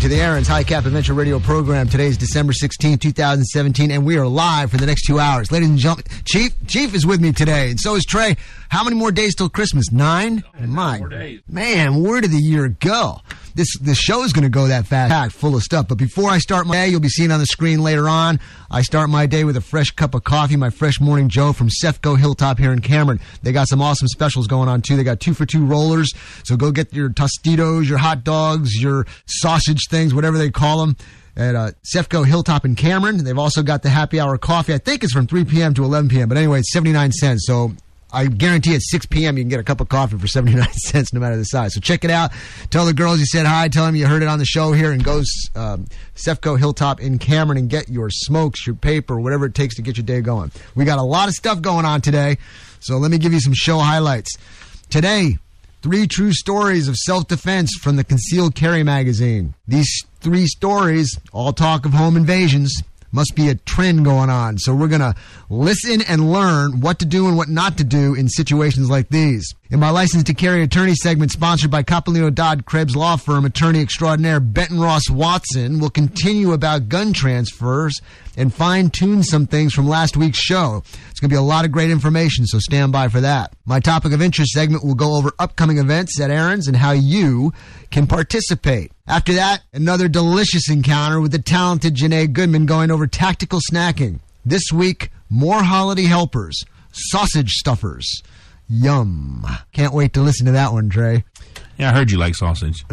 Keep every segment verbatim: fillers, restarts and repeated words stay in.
to the Aaron's High Cap Adventure Radio program. Today is December sixteenth, twenty seventeen, and we are live for the next two hours. Ladies and gentlemen, Chief Chief is with me today, and so is Trey. How many more days till Christmas? Nine? Nine My more days. Man, where did the year go? This this show is going to go that fast, packed full of stuff. But before I start my day, you'll be seeing on the screen later on, I start my day with a fresh cup of coffee, my fresh morning Joe from Cefco Hilltop here in Cameron. They got some awesome specials going on, too. They got two for two rollers, so go get your Tostitos, your hot dogs, your sausage things, whatever they call them, at uh, Cefco Hilltop in Cameron. They've also got the happy hour coffee. I think it's from three p.m. to eleven p.m., but anyway, it's seventy-nine cents, so I guarantee at six p.m. you can get a cup of coffee for seventy-nine cents no matter the size. So check it out. Tell the girls you said hi. Tell them you heard it on the show here, and go um, Cefco Hilltop in Cameron and get your smokes, your paper, whatever it takes to get your day going. We got a lot of stuff going on today, so let me give you some show highlights. Today, three true stories of self-defense from the Concealed Carry magazine. These three stories all talk of home invasions. Must be a trend going on. So we're going to listen and learn what to do and what not to do in situations like these. In my License to Carry attorney segment, sponsored by Coppolino Dodd Krebs Law Firm, attorney extraordinaire Benton Ross Watson will continue about gun transfers and fine-tune some things from last week's show. It's going to be a lot of great information, so stand by for that. My Topic of Interest segment will go over upcoming events at Aaron's and how you can participate. After that, another delicious encounter with the talented Janae Goodman going over tactical snacking. This week, more holiday helpers, sausage stuffers. Yum. Can't wait to listen to that one, Trey. Yeah, I heard you like sausage.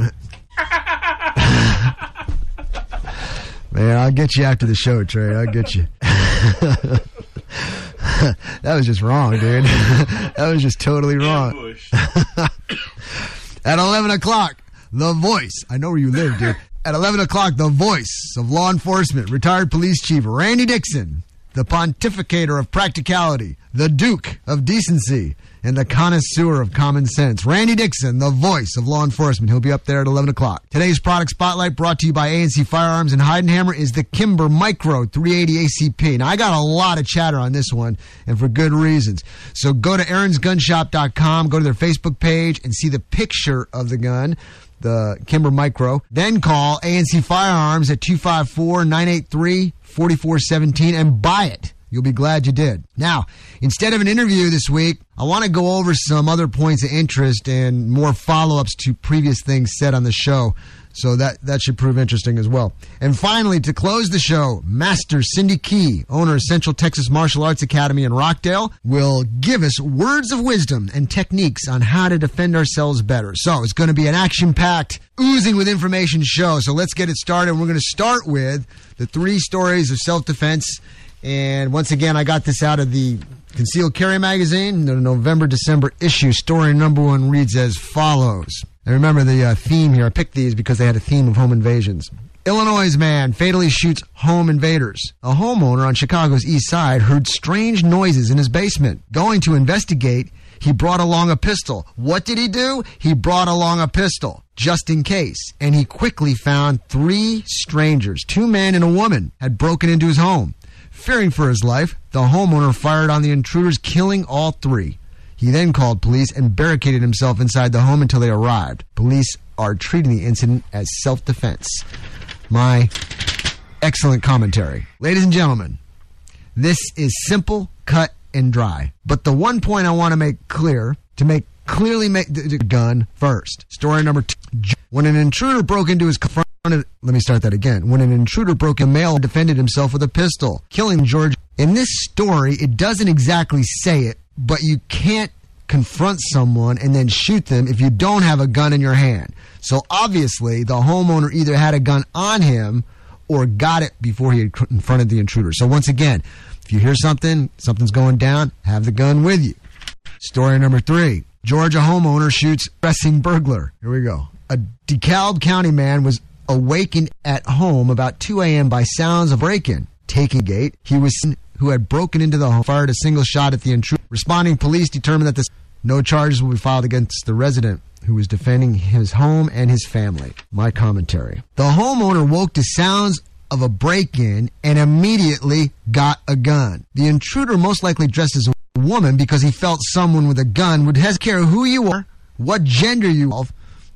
Man, I'll get you after the show, Trey. I'll get you. That was just wrong, dude. That was just totally wrong. At eleven o'clock, the voice. I know where you live, dude. At eleven o'clock, the voice of law enforcement, retired police chief Randy Dixon, the pontificator of practicality, the duke of decency, and the connoisseur of common sense. Randy Dixon, the voice of law enforcement. He'll be up there at eleven o'clock. Today's product spotlight, brought to you by A and C Firearms in Heidenhammer, is the Kimber Micro three eighty A C P. Now, I got a lot of chatter on this one, and for good reasons. So go to aarons gun shop dot com, go to their Facebook page, and see the picture of the gun, the Kimber Micro. Then call A and C Firearms at two five four, nine eight three, four four one seven and buy it. You'll be glad you did. Now, instead of an interview this week, I want to go over some other points of interest and more follow-ups to previous things said on the show. So that, that should prove interesting as well. And finally, to close the show, Master Cindy Key, owner of Central Texas Martial Arts Academy in Rockdale, will give us words of wisdom and techniques on how to defend ourselves better. So it's going to be an action-packed, oozing with information show. So let's get it started. We're going to start with the three stories of self-defense. And once again, I got this out of the Concealed Carry magazine, the November-December issue. Story number one reads as follows. And remember the uh, theme here. I picked these because they had a theme of home invasions. Illinois man fatally shoots home invaders. A homeowner on Chicago's east side heard strange noises in his basement. Going to investigate, he brought along a pistol. What did he do? He brought along a pistol, just in case. And he quickly found three strangers, two men and a woman, had broken into his home. Fearing for his life, the homeowner fired on the intruders, killing all three. He then called police and barricaded himself inside the home until they arrived. Police are treating the incident as self-defense. My excellent commentary. Ladies and gentlemen, this is simple, cut, and dry. But the one point I want to make clear, to make clearly make the, the gun first. Story number two. When an intruder broke into his confronted, let me start that again. When an intruder broke in, a male defended himself with a pistol, killing George. In this story, it doesn't exactly say it, but you can't confront someone and then shoot them if you don't have a gun in your hand. So obviously, the homeowner either had a gun on him or got it before he had confronted the intruder. So once again, if you hear something, something's going down, have the gun with you. Story number three. Georgia homeowner shoots pressing burglar. Here we go. A DeKalb County man was awakened at home about two a.m. by sounds of break-in. Taking gate, he was who had broken into the home, fired a single shot at the intruder. Responding police determined that this, no charges will be filed against the resident who was defending his home and his family. My commentary. The homeowner woke to sounds of a break-in and immediately got a gun. The intruder, most likely dressed as a woman because he felt someone with a gun would hesitate who you are, what gender you are,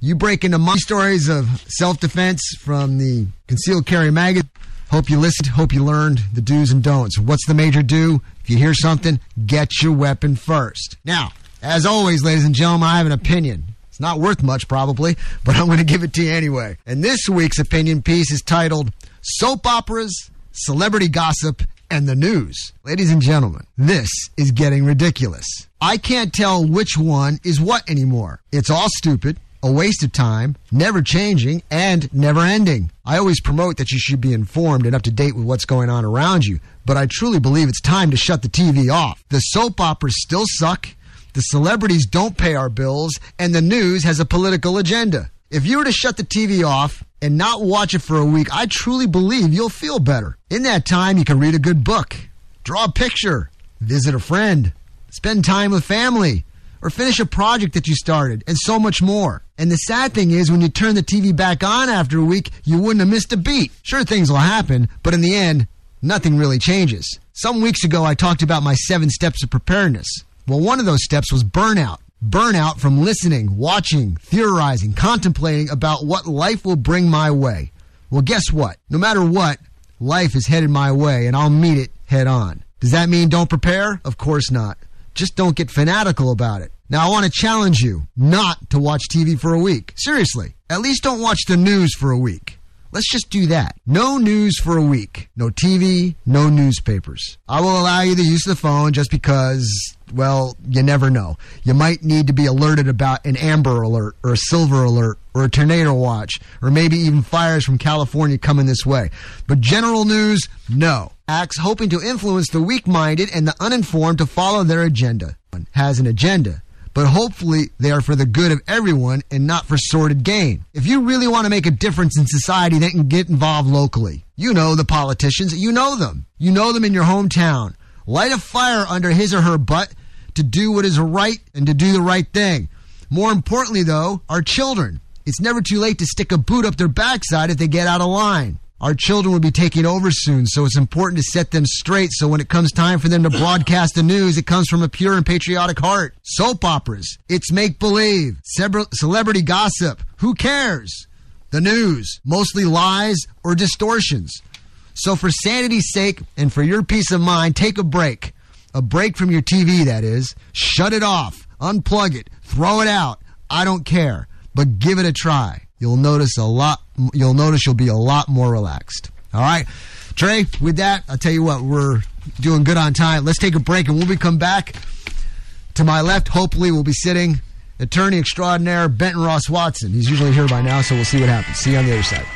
You break into my stories of self-defense from the Concealed Carry magazine. Hope you listened. Hope you learned the do's and don'ts. What's the major do? If you hear something, get your weapon first. Now, as always, ladies and gentlemen, I have an opinion. It's not worth much, probably, but I'm going to give it to you anyway. And this week's opinion piece is titled, Soap Operas, Celebrity Gossip, and the News. Ladies and gentlemen, this is getting ridiculous. I can't tell which one is what anymore. It's all stupid, a waste of time, never changing, and never ending. I always promote that you should be informed and up to date with what's going on around you, but I truly believe it's time to shut the T V off. The soap operas still suck, the celebrities don't pay our bills, and the news has a political agenda. If you were to shut the T V off and not watch it for a week, I truly believe you'll feel better. In that time, you can read a good book, draw a picture, visit a friend, spend time with family, or finish a project that you started, and so much more. And the sad thing is, when you turn the T V back on after a week, you wouldn't have missed a beat. Sure, things will happen, but in the end, nothing really changes. Some weeks ago, I talked about my seven steps of preparedness. Well, one of those steps was burnout. Burnout from listening, watching, theorizing, contemplating about what life will bring my way. Well, guess what? No matter what, life is headed my way, and I'll meet it head on. Does that mean don't prepare? Of course not. Just don't get fanatical about it. Now, I want to challenge you not to watch T V for a week. Seriously. At least don't watch the news for a week. Let's just do that. No news for a week. No T V, no newspapers. I will allow you the use of the phone just because, well, you never know. You might need to be alerted about an Amber Alert or a Silver Alert or a tornado watch or maybe even fires from California coming this way. But general news, no. Acts hoping to influence the weak-minded and the uninformed to follow their agenda. Has an agenda, but hopefully they are for the good of everyone and not for sordid gain. If you really want to make a difference in society, then get involved locally. You know the politicians. You know them. You know them in your hometown. Light a fire under his or her butt to do what is right and to do the right thing. More importantly, though, our children. It's never too late to stick a boot up their backside if they get out of line. Our children will be taking over soon, so it's important to set them straight so when it comes time for them to broadcast the news, it comes from a pure and patriotic heart. Soap operas. It's make-believe. Celebrity gossip. Who cares? The news. Mostly lies or distortions. So for sanity's sake and for your peace of mind, take a break. A break from your T V, that is. Shut it off. Unplug it. Throw it out. I don't care. But give it a try. You'll notice a lot. You'll notice you'll be a lot more relaxed. All right, Trey. With that, I'll tell you what, we're doing good on time. Let's take a break, and when we come back, to my left, hopefully, we'll be sitting attorney extraordinaire Benton Ross Watson. He's usually here by now, so we'll see what happens. See you on the other side.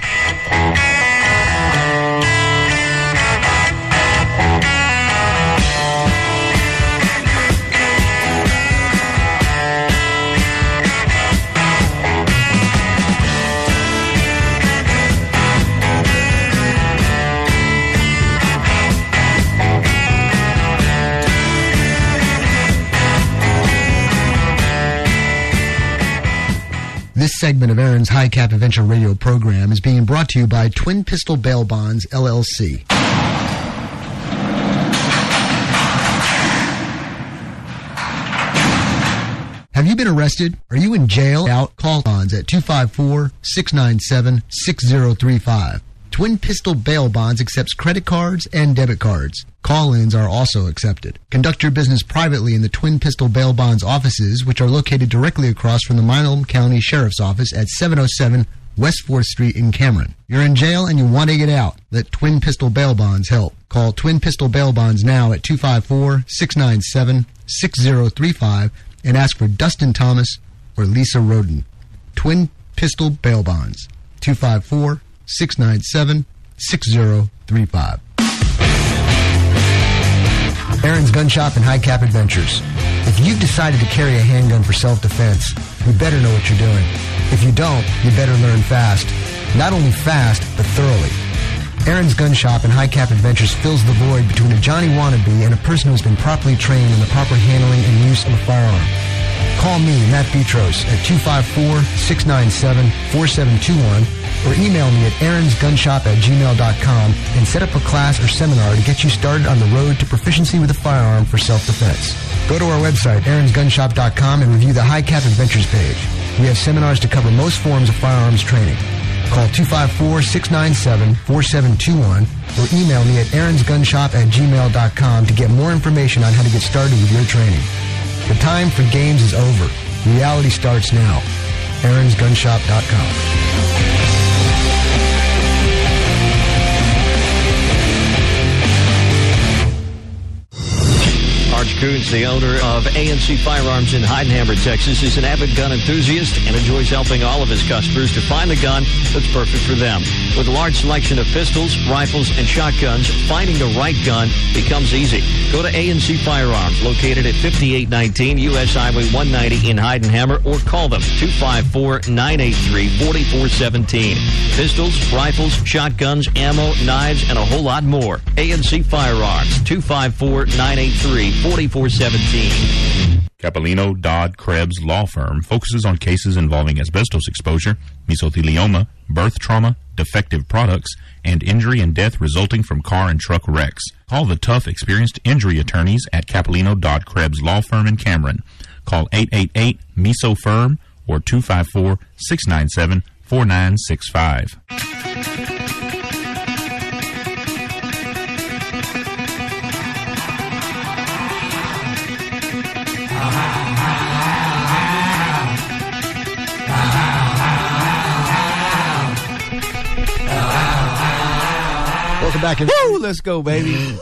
This segment of Aaron's High Cap Adventure radio program is being brought to you by Twin Pistol Bail Bonds, L L C. Have you been arrested? Are you in jail? Out? Call bonds at two five four, six nine seven, six zero three five. Twin Pistol Bail Bonds accepts credit cards and debit cards. Call-ins are also accepted. Conduct your business privately in the Twin Pistol Bail Bonds offices, which are located directly across from the Milam County Sheriff's Office at seven oh seven West fourth Street in Cameron. You're in jail and you want to get out. Let Twin Pistol Bail Bonds help. Call Twin Pistol Bail Bonds now at two five four, six nine seven, six zero three five and ask for Dustin Thomas or Lisa Roden. Twin Pistol Bail Bonds, two five four, six nine seven, six zero three five. Aaron's Gun Shop and High Cap Adventures. If you've decided to carry a handgun for self-defense, you better know what you're doing. If you don't, you better learn fast. Not only fast, but thoroughly. Aaron's Gun Shop and High Cap Adventures fills the void between a Johnny wannabe and a person who's been properly trained in the proper handling and use of a firearm. Call me, Matt Petros, at two five four, six nine seven, four seven two one or email me at aaronsgunshop at gmail dot com and set up a class or seminar to get you started on the road to proficiency with a firearm for self-defense. Go to our website, aarons gun shop dot com, and review the High Cap Adventures page. We have seminars to cover most forms of firearms training. Call two five four, six nine seven, four seven two one or email me at aarons gun shop at gmail dot com to get more information on how to get started with your training. The time for games is over. Reality starts now. aarons gun shop dot com. Arch Coons, the owner of A N C Firearms in Heidenhammer, Texas, is an avid gun enthusiast and enjoys helping all of his customers to find the gun that's perfect for them. With a large selection of pistols, rifles, and shotguns, finding the right gun becomes easy. Go to A N C Firearms, located at fifty-eight nineteen U S Highway one ninety in Heidenhammer, or call them two five four, nine eight three, four four one seven. Pistols, rifles, shotguns, ammo, knives, and a whole lot more. A N C Firearms, two five four, nine eight three, four four one seven. Capellino Dodd Krebs Law Firm focuses on cases involving asbestos exposure, mesothelioma, birth trauma, defective products, and injury and death resulting from car and truck wrecks. Call the tough, experienced injury attorneys at Capellino Dodd Krebs Law Firm in Cameron. Call eight eight eight, M E S O, F I R M or two five four, six nine seven, four nine six five. Welcome back. Woo! Let's go, baby.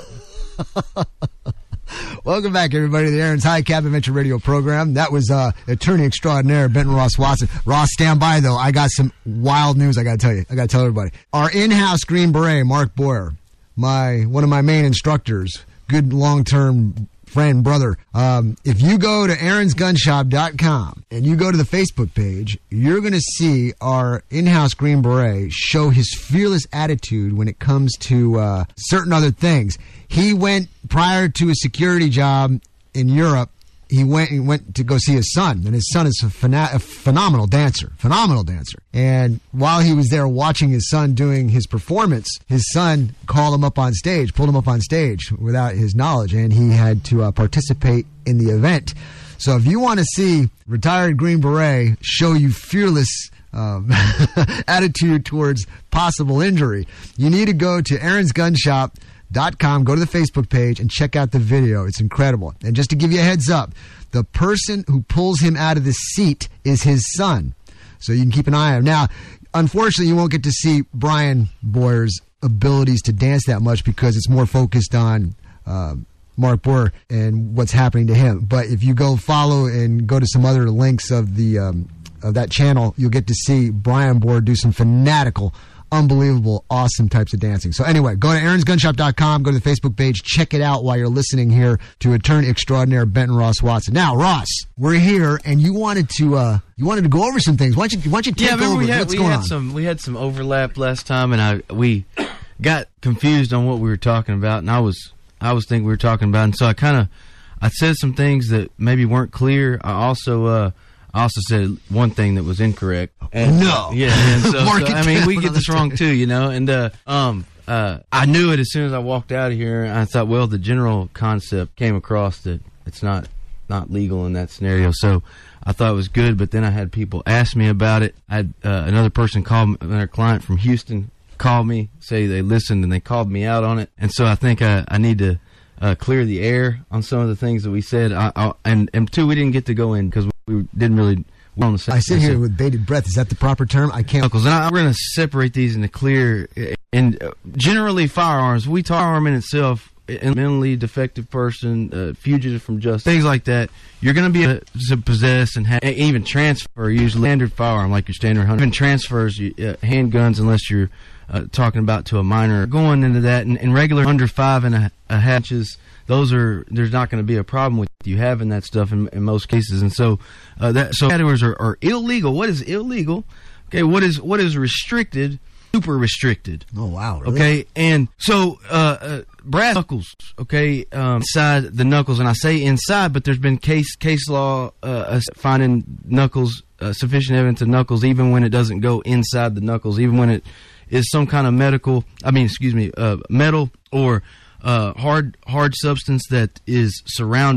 Welcome back, everybody, to the Aaron's High Cap Adventure Radio program. That was uh, attorney extraordinaire Benton Ross Watson. Ross, stand by, though. I got some wild news I got to tell you. I got to tell everybody. Our in-house Green Beret, Mark Boyer, my one of my main instructors, good long-term friend, brother. Um, if you go to aarons gun shop dot com and you go to the Facebook page, you're going to see our in-house Green Beret show his fearless attitude when it comes to uh, certain other things. He went, prior to a security job in Europe, he went he went to go see his son, and his son is a, phena- a phenomenal dancer, phenomenal dancer. And while he was there watching his son doing his performance, his son called him up on stage, pulled him up on stage without his knowledge, and he had to uh, participate in the event. So if you want to see retired Green Beret show you fearless um, attitude towards possible injury, you need to go to aarons gun shop dot com, go to the Facebook page, and check out the video. It's incredible. And just to give you a heads up, the person who pulls him out of the seat is his son. So you can keep an eye on him. Now, unfortunately, you won't get to see Brian Boyer's abilities to dance that much because it's more focused on uh, Mark Boyer and what's happening to him. But if you go follow and go to some other links of the um, of that channel, you'll get to see Brian Boyer do some fanatical, unbelievable, awesome types of dancing. So anyway, go to aarons gun shop dot com, go to the Facebook page, check it out while you're listening here to attorney extraordinaire Benton Ross Watson. Now, Ross, we're here, and you wanted to uh, you wanted to go over some things. Why don't you why don't you take yeah, over? We had, What's we going had on? some we had some overlap last time, and I we got confused on what we were talking about, and I was I was thinking we were talking about, and so I kind of I said some things that maybe weren't clear. I also uh, I also said one thing that was incorrect. And, no. Yeah, and so, so Mark it I mean, down we get this wrong another too, you know. And uh, um, uh, I knew it as soon as I walked out of here. I thought, well, the general concept came across that it's not not legal in that scenario. So I thought it was good. But then I had people ask me about it. I had uh, another person called me, another client from Houston called me, say they listened and they called me out on it. And so I think I, I need to uh, clear the air on some of the things that we said. I, I, and and two, we didn't get to go in because we didn't really. On the same, I sit here with bated breath. Is that the proper term? I can't. Knuckles. And I, we're going to separate these into clear. And uh, generally, firearms. We talk firearm in itself. A mentally defective person, uh, fugitive from justice, things like that. You're going to be able to possess and have, even transfer usually standard firearm like your standard hunter. Even transfers uh, handguns unless you're uh, talking about to a minor. Going into that and, and regular under five and a, a hatches. Those are there's not going to be a problem with you having that stuff in, in most cases, and so uh, that so categories are, are illegal. What is illegal? Okay, what is what is restricted? Super restricted. Oh wow! Really? Okay, and so uh, uh, brass knuckles. Okay, um, inside the knuckles, and I say inside, but there's been case case law uh, finding knuckles uh, sufficient evidence of knuckles, even when it doesn't go inside the knuckles, even when it is some kind of medical. I mean, excuse me, uh, metal or Uh, hard hard substance that is surrounding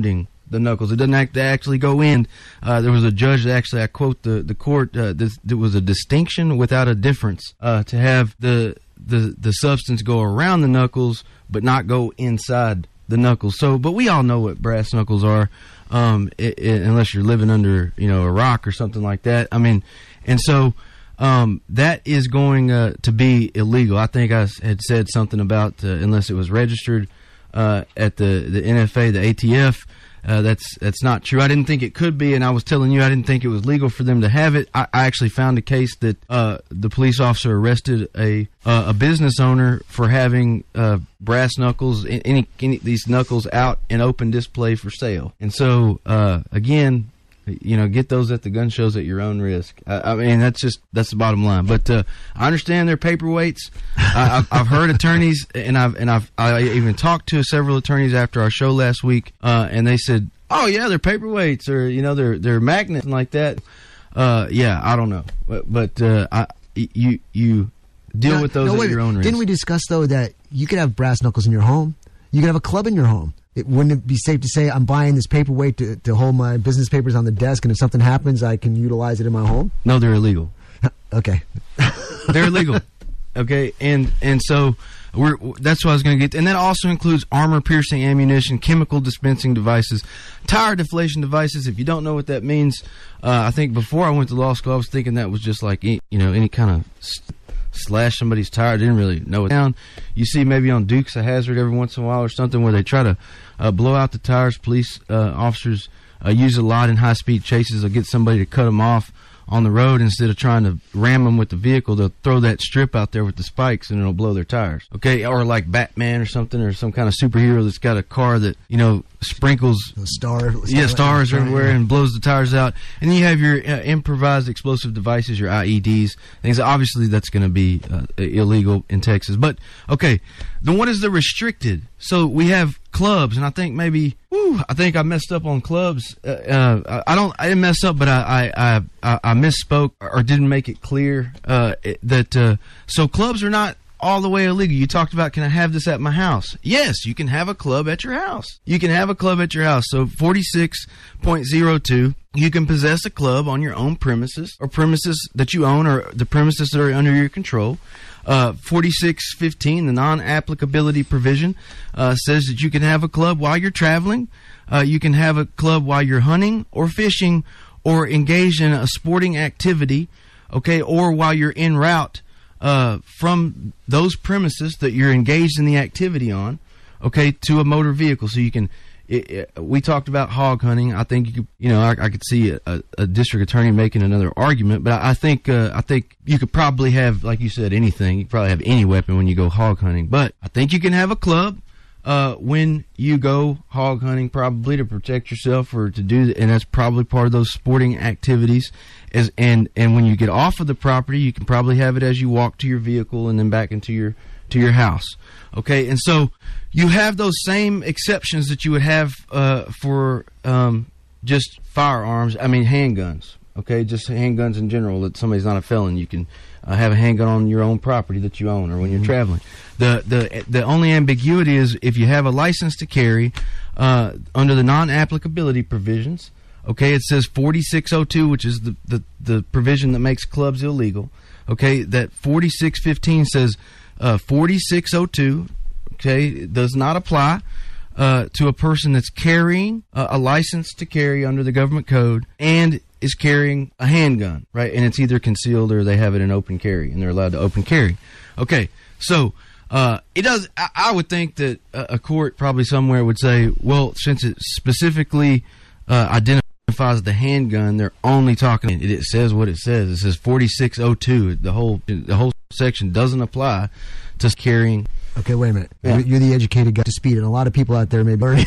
the knuckles. It doesn't act, actually go in. Uh, there was a judge that actually, I quote the the court, uh, this, there was a distinction without a difference uh, to have the the the substance go around the knuckles but not go inside the knuckles. So, but we all know what brass knuckles are, um, it, it, unless you're living under, you know, a rock or something like that. I mean, and so um, that is going uh, to be illegal. I think I had said something about uh, unless it was registered uh, at the the N F A, the A T F. Uh, that's that's not true. I didn't think it could be, and I was telling you I didn't think it was legal for them to have it. I, I actually found a case that uh, the police officer arrested a uh, a business owner for having uh, brass knuckles, any, any these knuckles out in open display for sale. And so uh, again, you know, get those at the gun shows at your own risk. I, I mean, that's just that's the bottom line. But uh, I understand they're paperweights. I, I've, I've heard attorneys, and I've and I've I even talked to several attorneys after our show last week, uh, and they said, "Oh yeah, they're paperweights, or you know, they're they're magnets and like that." Uh, yeah, I don't know, but but uh, I you you deal no, with those no, at wait, your own risk. Didn't we discuss though that you could have brass knuckles in your home? You could have a club in your home. It, wouldn't it be safe to say I'm buying this paperweight to, to hold my business papers on the desk, and if something happens, I can utilize it in my home? No, they're illegal. Okay. They're illegal. Okay, and and so we're that's what I was going to get to. And that also includes armor-piercing ammunition, chemical dispensing devices, tire deflation devices. If you don't know what that means, uh, I think before I went to law school, I was thinking that was just like, you know, any kind of st- slash somebody's tire. I didn't really know it. Down. You see maybe on Dukes of Hazzard every once in a while or something where they try to uh, blow out the tires. Police uh, officers uh, use a lot in high-speed chases. They'll get somebody to cut them off on the road instead of trying to ram them with the vehicle. They'll throw that strip out there with the spikes and it'll blow their tires. Okay, or like Batman or something, or some kind of superhero that's got a car that, you know, sprinkles Those stars, yeah stars right, everywhere yeah. and blows the tires out. And then you have your uh, improvised explosive devices, your I E Ds, things. Obviously that's going to be uh, illegal in Texas. But okay, then what is the restricted? So we have clubs, and I think maybe whew, I think I messed up on clubs. Uh, uh, I don't. I didn't mess up, but I I, I, I misspoke or didn't make it clear uh, that uh, so clubs are not all the way illegal. You talked about, can I have this at my house? Yes, you can have a club at your house. You can have a club at your house. So forty-six point oh two, you can possess a club on your own premises or premises that you own or the premises that are under your control. Uh, forty-six fifteen, the non-applicability provision, uh, says that you can have a club while you're traveling. Uh, you can have a club while you're hunting or fishing or engaged in a sporting activity, okay, or while you're en route uh, from those premises that you're engaged in the activity on, okay, to a motor vehicle. So you can, it, it, we talked about hog hunting. I think you could, you know, I, I could see a, a, a district attorney making another argument, but I, I think, uh, I think you could probably have, like you said, anything. You could probably have any weapon when you go hog hunting, but I think you can have a club uh, when you go hog hunting, probably to protect yourself or to do, and that's probably part of those sporting activities. As and and when you get off of the property, you can probably have it as you walk to your vehicle and then back into your to your house. Okay, and so you have those same exceptions that you would have uh, for um, just firearms. I mean, handguns. Okay, just handguns in general. That somebody's not a felon, you can uh, have a handgun on your own property that you own, or when you're mm-hmm. traveling. The the the only ambiguity is if you have a license to carry uh, under the non-applicability provisions. Okay, it says forty-six oh two, which is the, the, the provision that makes clubs illegal. Okay, that forty-six fifteen says uh, forty-six oh two, okay, it does not apply uh, to a person that's carrying uh, a license to carry under the government code and is carrying a handgun, right? And it's either concealed or they have it in open carry, and they're allowed to open carry. Okay, so uh, it does. I, I would think that a, a court probably somewhere would say, well, since it specifically uh, identifies the handgun, they're only talking. It, it says what it says. It says forty-six oh two. The whole the whole section doesn't apply to carrying. Okay, wait a minute. Yeah. You're the educated guy to speed, and a lot of people out there may learn.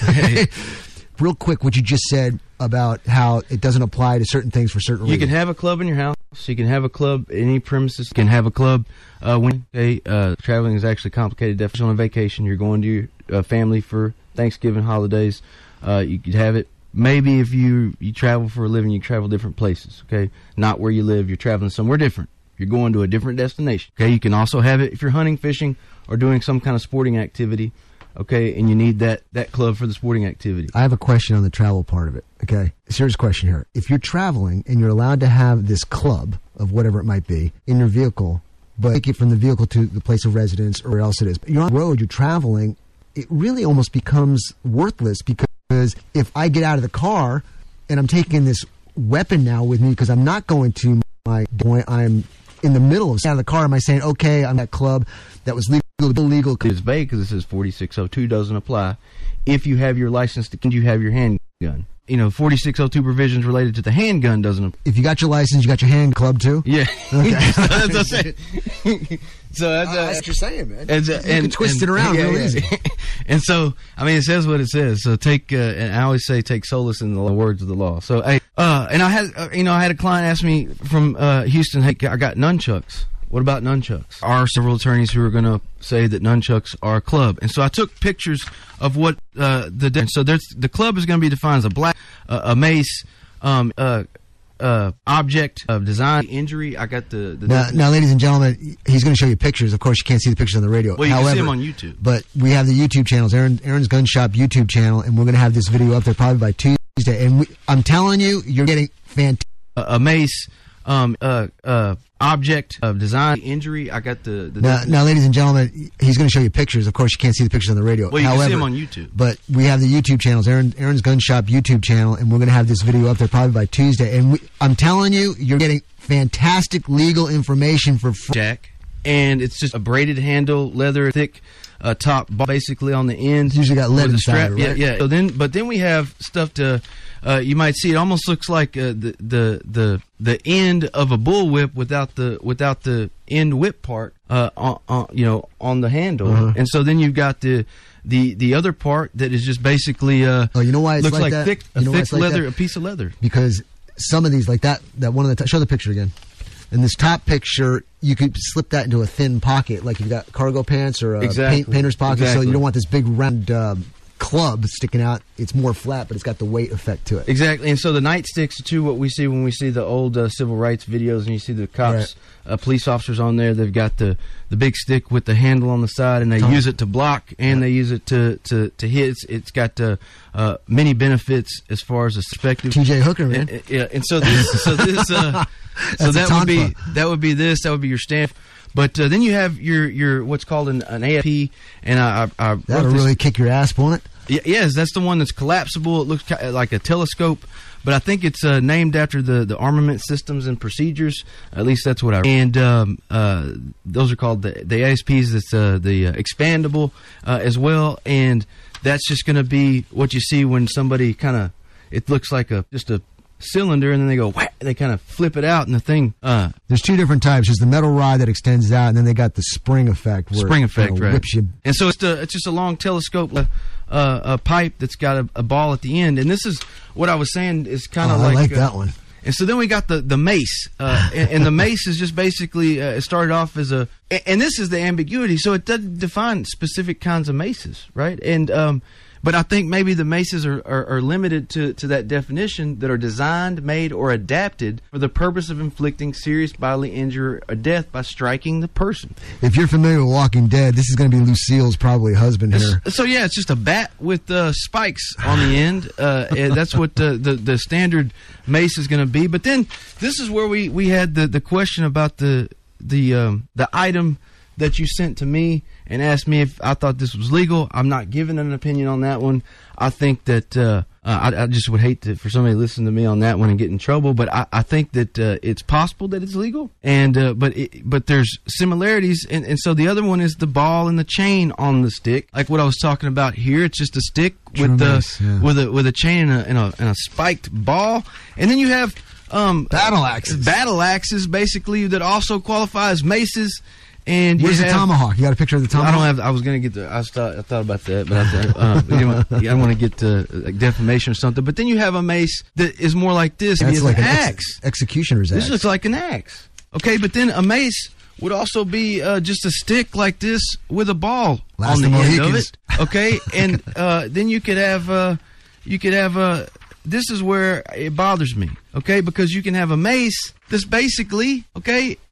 Real quick, what you just said about how it doesn't apply to certain things for certain you reasons. You can have a club in your house. You can have a club any premises. You can have a club uh, when okay, uh, traveling is actually complicated. Definitely on a vacation, you're going to your uh, family for Thanksgiving holidays. Uh, you could have it. Maybe if you, you travel for a living, you travel different places, okay? Not where you live. You're traveling somewhere different. You're going to a different destination, okay? You can also have it if you're hunting, fishing, or doing some kind of sporting activity, okay, and you need that, that club for the sporting activity. I have a question on the travel part of it, okay? Serious question here. If you're traveling and you're allowed to have this club of whatever it might be in your vehicle, but take it from the vehicle to the place of residence or where else it is, but you're on the road, you're traveling, it really almost becomes worthless because if I get out of the car and I'm taking this weapon now with me because I'm not going to my point, I'm in the middle of out of the car. Am I saying, okay, I'm at club that was legal, illegal? It's vague because it says forty-six oh two doesn't apply. If you have your license to, you have your handgun. You know, forty-six oh two provisions related to the handgun doesn't apply. If you got your license, you got your hand club too? Yeah. Okay. So that's what I'm saying. So that's, uh, that's what you're saying, man. And, you and, can twist and, it around yeah, real yeah. easy. And so, I mean, it says what it says. So take, uh, and I always say, take solace in the words of the law. So, hey, uh, and I had, uh, you know, I had a client ask me from uh, Houston, hey, I got nunchucks. What about nunchucks? Are several attorneys who are going to say that nunchucks are a club? And so I took pictures of what uh, the de- so there's the club is going to be defined as a black, uh, a mace, um, uh, uh, object of design injury. I got the, the now, now, ladies and gentlemen, he's going to show you pictures. Of course, you can't see the pictures on the radio. Well, you However, can see them on YouTube. But we have the YouTube channels, Aaron, Aaron's Gun Shop YouTube channel, and we're going to have this video up there probably by Tuesday. And we, I'm telling you, you're getting fantastic. A, a mace, um, uh, uh. object of design injury. I got the, the now, now, ladies and gentlemen, he's going to show you pictures. Of course, you can't see the pictures on the radio. Well, you However, can see them on YouTube. But we have the YouTube channels, Aaron, Aaron's Gun Shop YouTube channel, and we're going to have this video up there probably by Tuesday. And we, I'm telling you, you're getting fantastic legal information for free. Jack, and it's just a braided handle, leather, thick uh, top, basically on the end. It's usually got lead with the inside strap. of it, right? Yeah, yeah. So then, but then we have stuff to. Uh, you might see it almost looks like uh, the the the the end of a bullwhip without the without the end whip part. Uh, on, on you know on the handle, Uh-huh. and so then you've got the. The the other part that is just basically uh Oh, you know why it's looks like like that? thick a You know why thick it's like leather that? a piece of leather. Because some of these, like that, that one of the t- show the picture again. In this top picture, you could slip that into a thin pocket, like you've got cargo pants or a Exactly. paint, painter's pocket. Exactly. So you don't want this big round um, club sticking out. It's more flat, but it's got the weight effect to it. Exactly, and so the nightsticks are too what we see when we see the old uh, civil rights videos, and you see the cops, Right. uh, police officers on there. They've got the, the big stick with the handle on the side, and they Tom. use it to block, and they use it to to, to hit. It's, it's got uh, uh, many benefits as far as a perspective. T J Hooker, man. And, and- yeah, and so this, so this, uh, so That's a that would be tonfa. that would be this. That would be your stand. But uh, then you have your your what's called an, an A F P, and I, I, I wrote That'll this- really kick your ass, won't it? Y- Yes, that's the one that's collapsible. It looks ki- like a telescope, but I think it's uh, named after the, the armament systems and procedures. At least that's what I. And um, uh, those are called the the A S Ps. That's uh, the uh, expandable uh, as well, and that's just going to be what you see when somebody kind of. It looks like a just a cylinder, and then they go whack, they kind of flip it out, and the thing. Uh, There's two different types. There's the metal rod that extends out, and then they got the spring effect. Where spring it, effect, you know, right? whips you. And so it's a, it's just a long telescope, uh, a pipe that's got a, a ball at the end. And this is what I was saying is kind Oh, of I like, like uh, that one. And so then we got the the mace, uh, and, and the mace is just basically uh, it started off as a, and this is the ambiguity. So it doesn't define specific kinds of maces, right? And um, but I think maybe the maces are, are, are limited to, to that definition that are designed, made, or adapted for the purpose of inflicting serious bodily injury or death by striking the person. If you're familiar with Walking Dead, this is going to be Lucille's probably husband here. So yeah, it's just a bat with uh, spikes on the end. Uh, and that's what the, the, the standard mace is going to be. But then this is where we, we had the, the question about the the um, the item that you sent to me and asked me if I thought this was legal. I'm not giving an opinion on that one. I think that uh, uh, I, I just would hate to, for somebody to listen to me on that one and get in trouble. But I, I think that uh, it's possible that it's legal, and uh, but it, but there's similarities. And, and so the other one is the ball and the chain on the stick, like what I was talking about here. It's just a stick True with the mace, yeah. with a with a chain and a, and a and a spiked ball, and then you have um, Battle axes. battle axes basically that also qualify as maces. And Where's you the have, tomahawk? You got a picture of the tomahawk? I don't have. I was going to get the. I thought. I thought about that, but I thought. Uh, you know, I don't want to get to like defamation or something. But then you have a mace that is more like this. That's It's like an an ex- axe. executioner's This axe. looks like an axe. Okay, but then a mace would also be uh, just a stick like this with a ball Last on the of the end of Mohicans. it. Okay, and uh, then you could have. Uh, you could have a. This is where it bothers me. Okay, because you can have a mace that's basically okay.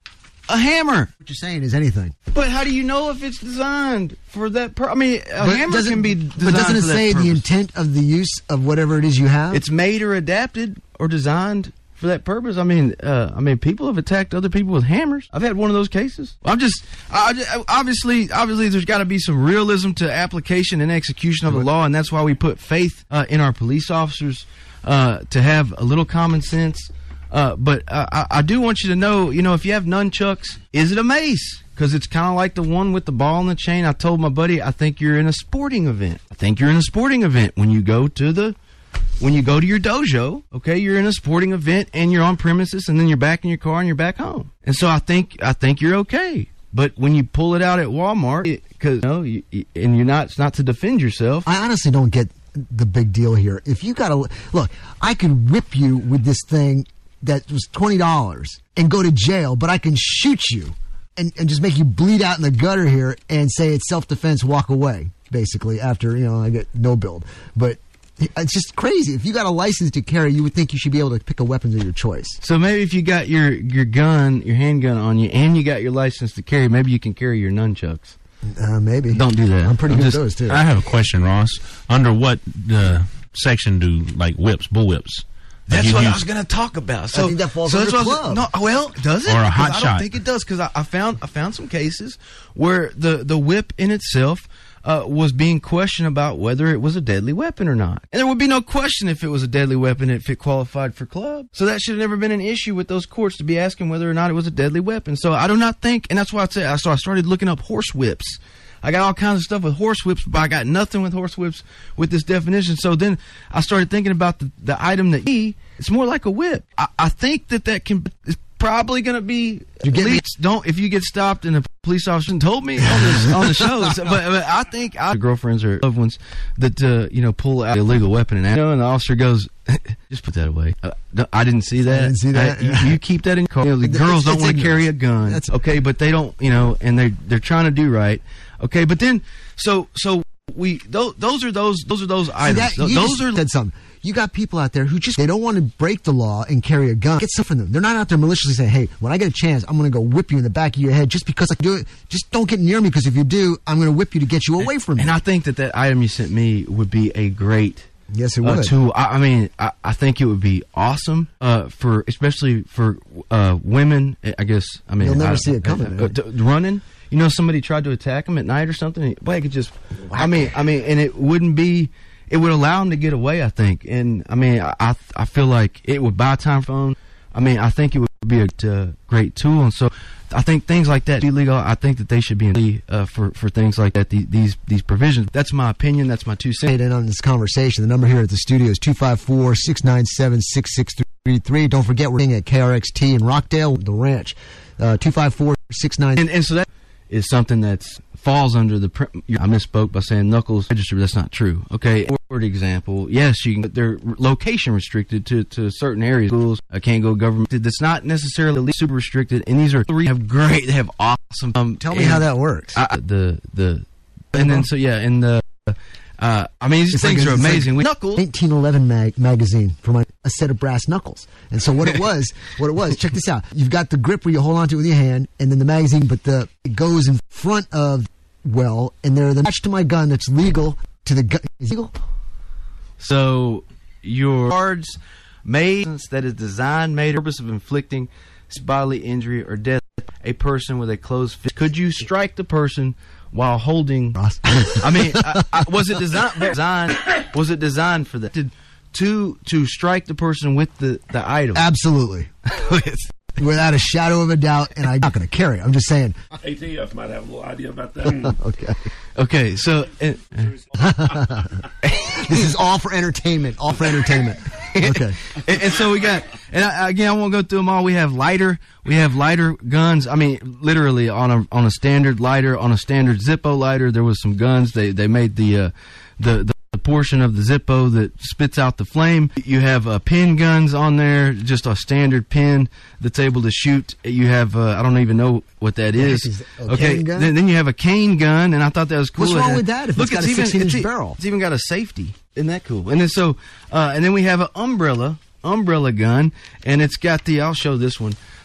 a hammer. What you're saying is anything. But how do you know if it's designed for that purpose? I mean, a But hammer doesn't- can be designed But doesn't it for that say the purpose. intent of the use of whatever it is you have? It's made or adapted or designed for that purpose. I mean, uh, I mean, people have attacked other people with hammers. I've had one of those cases. I'm just, I, I- obviously, obviously, there's got to be some realism to application and execution of the law, and that's why we put faith uh, in our police officers uh, to have a little common sense. Uh, but uh, I, I do want you to know, you know, if you have nunchucks, is it a mace? Because it's kind of like the one with the ball and the chain. I told my buddy, I think you're in a sporting event. I think you're in a sporting event when you go to the When you go to your dojo, okay, you're in a sporting event and you're on premises, and then you're back in your car and you're back home. And so I think I think you're okay. But when you pull it out at Walmart, because you know, you, you- and you're not, it's not to defend yourself. I honestly don't get the big deal here. If you got to look, I could whip you with this thing that was twenty dollars and go to jail, but I can shoot you and, and just make you bleed out in the gutter here and say it's self-defense, walk away, basically, after, you know, I get no build. But it's just crazy. If you got a license to carry, you would think you should be able to pick a weapon of your choice. So maybe if you got your, your gun, your handgun on you, and you got your license to carry, maybe you can carry your nunchucks. Uh, maybe. Don't do that. I'm pretty I'm good just- at those, too. I have a question, Ross. Under what uh, section do like whips, bull whips? That's You what I use- was going to talk about. So I think that falls so under that's what I was- club. No, well, does it? Or a 'Cause hot I don't shot. think it does, because I, I found I found some cases where the the whip in itself uh, was being questioned about whether it was a deadly weapon or not, and there would be no question if it was a deadly weapon if it qualified for club. So that should have never been an issue with those courts to be asking whether or not it was a deadly weapon. So I do not think, and that's why I said so I started looking up horse whips. I got all kinds of stuff with horse whips, but I got nothing with horse whips with this definition. So then I started thinking about the, the item that E, it's more like a whip. I, I think that that can is probably going to be. You get me? police don't if you get stopped and a police officer told me on the on the show. So, but, but I think I, girlfriends or loved ones that uh, you know pull out an illegal weapon and you know, and the officer goes, just put that away. Uh, no, I didn't see that. I didn't see that, Uh, you- yeah. you, keep that in your car. You know, the It's- girls don't it's want to carry a ignorance. gun. That's- okay, but they don't, you know, and they they're trying to do right. Okay, but then so so we those, those are those those are those See, items. that, Th- you those just are said something. You got people out there who just they don't want to break the law and carry a gun. Get something from them. They're not out there maliciously saying, "Hey, when I get a chance, I'm going to go whip you in the back of your head just because I can do it." Just don't get near me because if you do, I'm going to whip you to get you away from me. and I think that that item you sent me would be a great yes, it uh, would. tool. I, I mean, I, I think it would be awesome uh, for especially for uh, women. I guess I mean You'll never I- see it coming, uh, man. t- running. You know, somebody tried to attack them at night or something. Boy, it could just. I mean, I mean, and it wouldn't be. It would allow them to get away, I think. And I mean, I I, I feel like it would buy time phone. I mean, I think it would be a uh, great tool, and so I think things like that be legal. I think that they should be in uh, for for things like that. The, these these provisions. That's my opinion. That's my two cents. In on this conversation. The number here at the studio is two five four, six nine seven, six six three three. Don't forget, we're at K R X T in Rockdale, the ranch. Uh, two five four, six nine seven. And, and so that is something that's falls under the. Pr- I misspoke by saying knuckles register. But that's not true. Okay. For example, yes, you can. But they're location restricted to, to certain areas. Schools uh, can't go government. That's not necessarily super restricted. And these are three have great. They have awesome. Um, Tell me and how that works. I, the the and then so yeah and the. Uh, I mean, these It's things like- are it's like amazing. We knuckles. nineteen eleven mag- magazine for my a set of brass knuckles. And so what it was, what it was, check this out. You've got the grip where you hold onto it with your hand, and then the magazine, but the it goes in front of well, and they're the match to my gun that's legal to the gun. Is it legal? So your cards made that is designed made for the purpose of inflicting bodily injury or death a person with a closed fist. Could you strike the person while holding? Ross? I mean, I, I, was it designed? Designed? Was it designed for that? To to, to strike the person with the the item? Absolutely. Without a shadow of a doubt, and I'm not going to carry it. I'm just saying. A T F might have a little idea about that. Okay. Okay, so uh, This is all for entertainment. All for entertainment. Okay. and, and so we got, and I, again, I won't go through them all. We have lighter, we have lighter guns. I mean, literally on a on a standard lighter, on a standard Zippo lighter, there was some guns. They they made the uh, the the portion of the Zippo that spits out the flame. You have uh, pin guns on there, just a standard pin that's able to shoot. You have uh, I don't even know what that is. is a Okay, cane gun? then, then you have a cane gun, and I thought that was cool. What's It wrong had- with that if it's got a even- sixteen inch it's e- barrel? It's even got a safety. Isn't that cool? And then so, uh, and then we have an umbrella, umbrella gun, and it's got the. I'll show this one.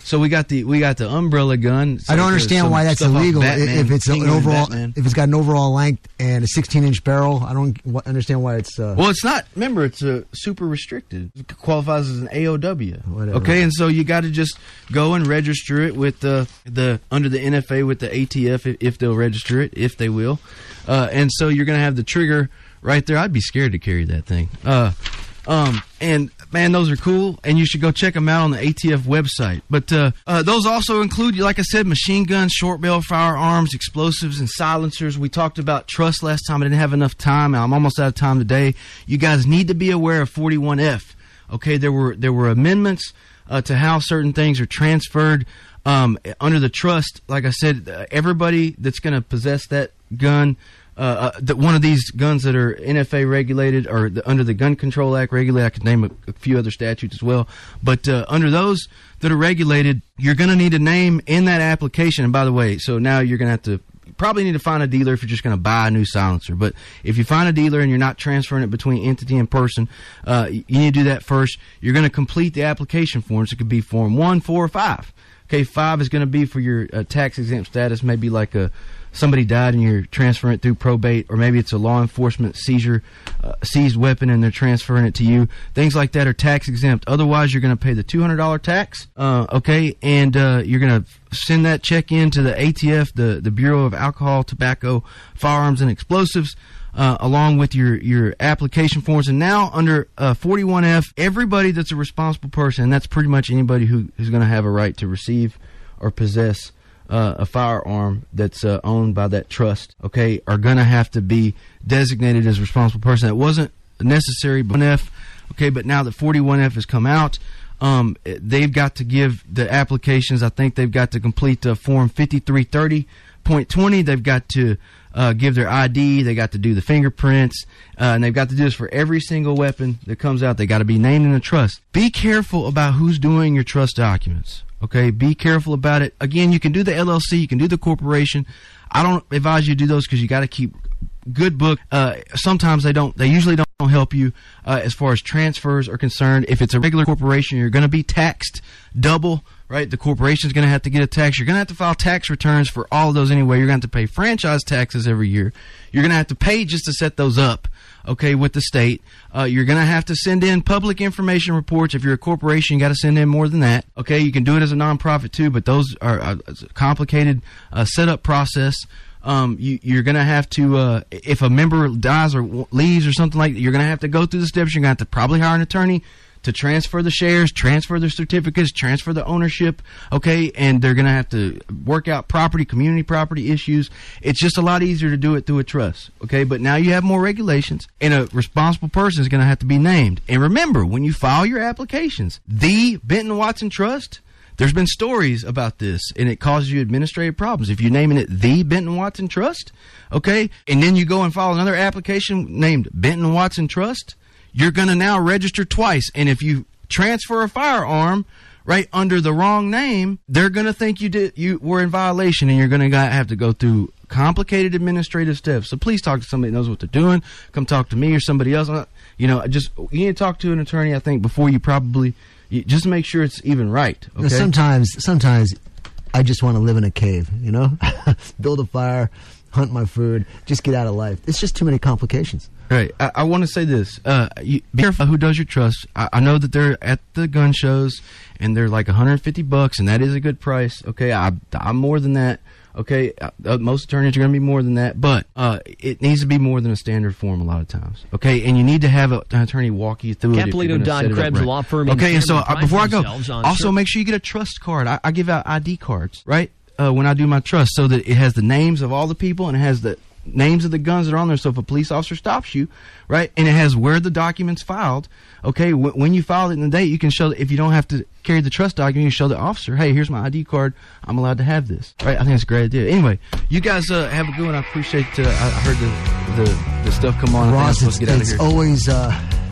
So we got the we got the umbrella gun. So I don't understand why that's illegal if it's an overall if it's got an overall length and a sixteen inch barrel. I don't understand why it's. Uh, well, it's not. Remember, it's a super restricted. It qualifies as an A O W. Whatever. Okay, and so you got to just go and register it with the the under the N F A with the A T F if, if they'll register it, if they will. Uh, and so you're going to have the trigger right there. I'd be scared to carry that thing. Uh, um, and man, those are cool, and you should go check them out on the A T F website. But uh, uh, those also include, like I said, machine guns, short barrel firearms, explosives, and silencers. We talked about trust last time. I didn't have enough time. I'm almost out of time today. You guys need to be aware of forty-one F. Okay, there were there were amendments uh, to how certain things are transferred um, under the trust. Like I said, uh, everybody that's going to possess that gun. Uh, uh, the, one of these guns that are N F A regulated or the, under the Gun Control Act regulated, I could name a, a few other statutes as well. But uh, under those that are regulated, you're going to need a name in that application. And by the way, so now you're going to have to probably need to find a dealer if you're just going to buy a new silencer. But if you find a dealer and you're not transferring it between entity and person, uh, you need to do that first. You're going to complete the application forms. It could be form one, four, or five. Okay, five is going to be for your uh, tax exempt status, maybe like a somebody died and you're transferring it through probate, or maybe it's a law enforcement seizure, uh, seized weapon, and they're transferring it to you. Things like that are tax exempt. Otherwise, you're going to pay the two hundred dollars tax, uh, okay, and uh, you're going to send that check in to the A T F, the, the Bureau of Alcohol, Tobacco, Firearms, and Explosives, uh, along with your, your application forms. And now under uh, forty-one F, everybody that's a responsible person, and that's pretty much anybody who, who's going to have a right to receive or possess Uh, a firearm that's uh, owned by that trust, okay, are going to have to be designated as a responsible person. That wasn't necessary, but F, okay, but now that forty-one F has come out, um, they've got to give the applications, I think they've got to complete uh, Form fifty-three thirty point twenty. They've got to uh, give their I D. They got to do the fingerprints, uh, and they've got to do this for every single weapon that comes out. They got to be named in the trust. Be careful about who's doing your trust documents. Okay, be careful about it. Again, you can do the L L C, you can do the corporation. I don't advise you to do those because you got to keep good book. Uh, sometimes they don't. They usually don't help you uh, as far as transfers are concerned. If it's a regular corporation, you're going to be taxed double. Right, the corporation is going to have to get a tax. You're going to have to file tax returns for all of those anyway. You're going to have to pay franchise taxes every year. You're going to have to pay just to set those up, okay, with the state. Uh, you're going to have to send in public information reports. If you're a corporation, you got to send in more than that. Okay, you can do it as a nonprofit too, but those are a complicated uh, setup process. Um, you, you're going to have to, uh, if a member dies or leaves or something like that, you're going to have to go through the steps. You're going to have to probably hire an attorney to transfer the shares, transfer the certificates, transfer the ownership, okay, and they're going to have to work out property, community property issues. It's just a lot easier to do it through a trust, okay, but now you have more regulations, and a responsible person is going to have to be named. And remember, when you file your applications, the Benton Watson Trust, there's been stories about this, and it causes you administrative problems. If you're naming it the Benton Watson Trust, okay, and then you go and file another application named Benton Watson Trust, you're going to now register twice. And if you transfer a firearm right under the wrong name, they're going to think you did you were in violation, and you're going to have to go through complicated administrative steps. So please talk to somebody that knows what they're doing. Come talk to me or somebody else. You know, just you need to talk to an attorney, I think, before you probably you, just to make sure it's even right. Okay? Sometimes, sometimes I just want to live in a cave. You know, build a fire, hunt my food, just get out of life. It's just too many complications. Right. I, I want to say this. Uh, you, be careful who does your trust. I, I know that they're at the gun shows, and they're like one hundred fifty bucks, and that is a good price. Okay, I, I'm more than that. Okay, uh, most attorneys are going to be more than that, but uh, it needs to be more than a standard form a lot of times. Okay, and you need to have a, an attorney walk you through Capellino, it. Dodd, Krebs right. Law Firm. Okay, and so uh, before I go, also make sure you get a trust card. I, I give out I D cards, right, uh, when I do my trust, so that it has the names of all the people and it has the names of the guns that are on there. So if a police officer stops you, right, and it has where the document's filed, okay, w- when you filed it in the date, you can show that if you don't have to carry the trust document, you show the officer, hey, here's my I D card, I'm allowed to have this, right? I think it's a great idea. Anyway, you guys uh, have a good one. I appreciate uh, I heard the, the the stuff come on. Ross, it's, get out it's of here. always uh,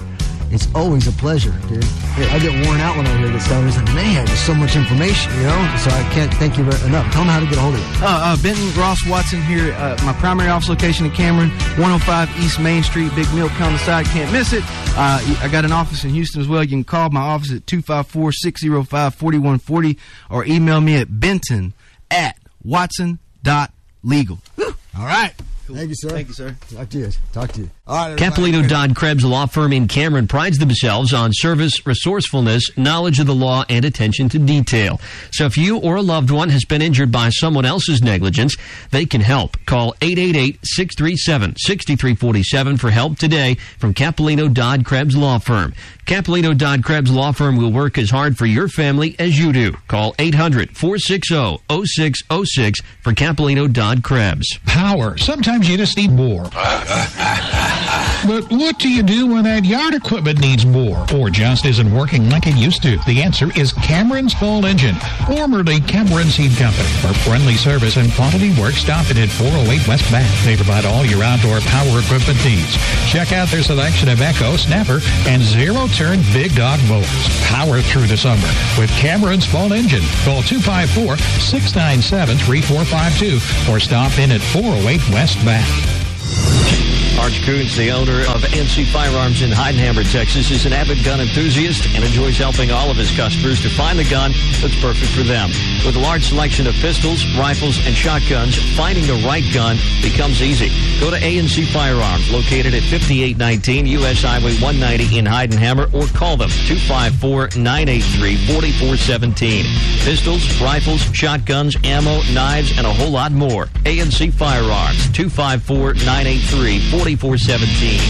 It's always a pleasure, dude. I get worn out when I hear this stuff. It's like, man, there's so much information, you know? So I can't thank you enough. Tell them how to get a hold of you. Uh, uh, Benton Ross Watson here. Uh, my primary office location in Cameron, one oh five East Main Street, Big Milk on the side. Can't miss it. Uh, I got an office in Houston as well. You can call my office at two five four, six oh five, four one four oh or email me at benton at watson dot legal. All right. Thank you, sir. Thank you, sir. Talk to you. Talk to you. All right, everybody. Capellino Dodd Krebs Law Firm in Cameron prides themselves on service, resourcefulness, knowledge of the law, and attention to detail. So if you or a loved one has been injured by someone else's negligence, they can help. Call eight eight eight, six three seven, six three four seven for help today from Capellino Dodd Krebs Law Firm. Capellino Dodd Krebs Law Firm will work as hard for your family as you do. Call eight hundred, four six zero, zero six zero six for Capellino Dodd Krebs. Power. Sometimes you just need more. But what do you do when that yard equipment needs more or just isn't working like it used to? The answer is Cameron's Full Engine, formerly Cameron Seed Company. For friendly service and quality work, stop it at four oh eight West Bath. They provide all your outdoor power equipment needs. Check out their selection of Echo, Snapper, and zero-turn Big Dog mowers. Power through the summer with Cameron's Full Engine. Call two five four, six nine seven, three four five two or stop in at four oh eight West Bath. Arch Coons, the owner of A N C Firearms in Heidenhammer, Texas, is an avid gun enthusiast and enjoys helping all of his customers to find the gun that's perfect for them. With a large selection of pistols, rifles, and shotguns, finding the right gun becomes easy. Go to A N C Firearms, located at fifty-eight nineteen U S Highway one ninety in Heidenhammer, or call them two five four, nine eight three, four four one seven. Pistols, rifles, shotguns, ammo, knives, and a whole lot more. A N C Firearms, two five four, nine eight three, four four one seven.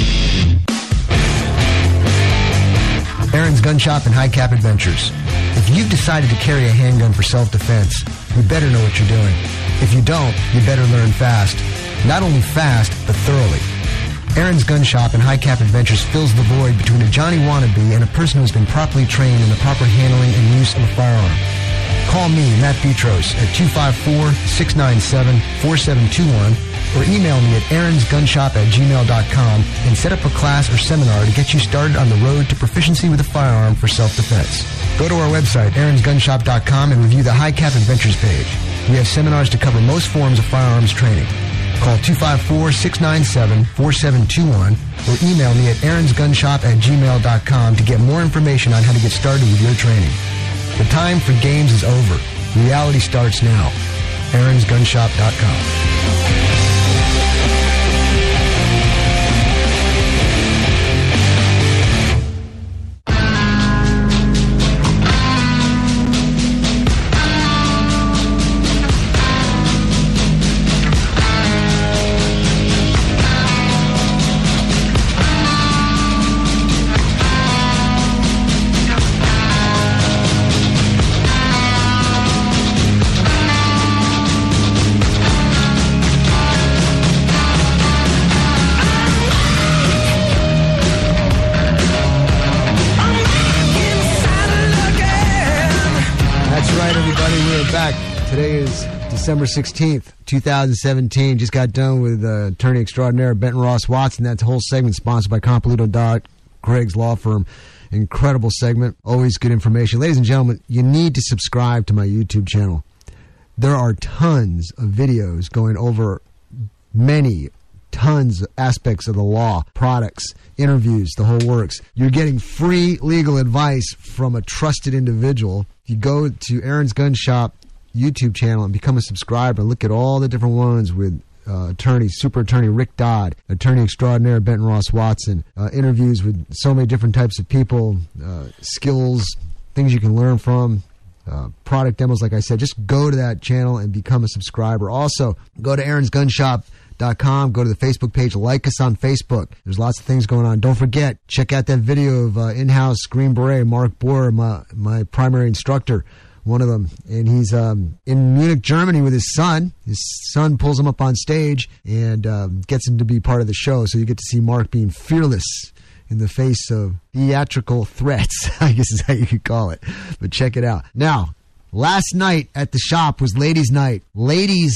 Aaron's Gun Shop and High Cap Adventures. If you've decided to carry a handgun for self-defense, you better know what you're doing. If you don't, you better learn fast. Not only fast, but thoroughly. Aaron's Gun Shop and High Cap Adventures fills the void between a Johnny wannabe and a person who has been properly trained in the proper handling and use of a firearm. Call me, Matt Petros, at two five four, six nine seven, four seven two one or email me at aarons gun shop at gmail dot com and set up a class or seminar to get you started on the road to proficiency with a firearm for self-defense. Go to our website, aarons gun shop dot com, and review the High Cap Adventures page. We have seminars to cover most forms of firearms training. Call two five four, six nine seven, four seven two one or email me at aarons gun shop at gmail dot com to get more information on how to get started with your training. The time for games is over. Reality starts now. aarons gun shop dot com. Today is December sixteenth, twenty seventeen. Just got done with uh, attorney extraordinaire Benton Ross Watson. That whole segment sponsored by Capellino Dodd Krebs Law Firm. Incredible segment. Always good information. Ladies and gentlemen, you need to subscribe to my YouTube channel. There are tons of videos going over many, tons of aspects of the law, products, interviews, the whole works. You're getting free legal advice from a trusted individual. If you go to Aaron's Gun Shop YouTube channel and become a subscriber, look at all the different ones with uh, attorney, super attorney Rick Dodd, attorney extraordinaire Benton Ross Watson, uh, interviews with so many different types of people, uh, skills, things you can learn from, uh, product demos. Like I said, just go to that channel and become a subscriber. Also, go to aarons gun shop dot com, go to the Facebook page, like us on Facebook. There's lots of things going on. Don't forget, check out that video of uh, in-house Green Beret Mark Boer, my, my primary instructor, one of them, and he's um, in Munich, Germany with his son. His son pulls him up on stage and um, gets him to be part of the show, so you get to see Mark being fearless in the face of theatrical threats, I guess is how you could call it. But check it out. Now, last night at the shop was ladies' night. Ladies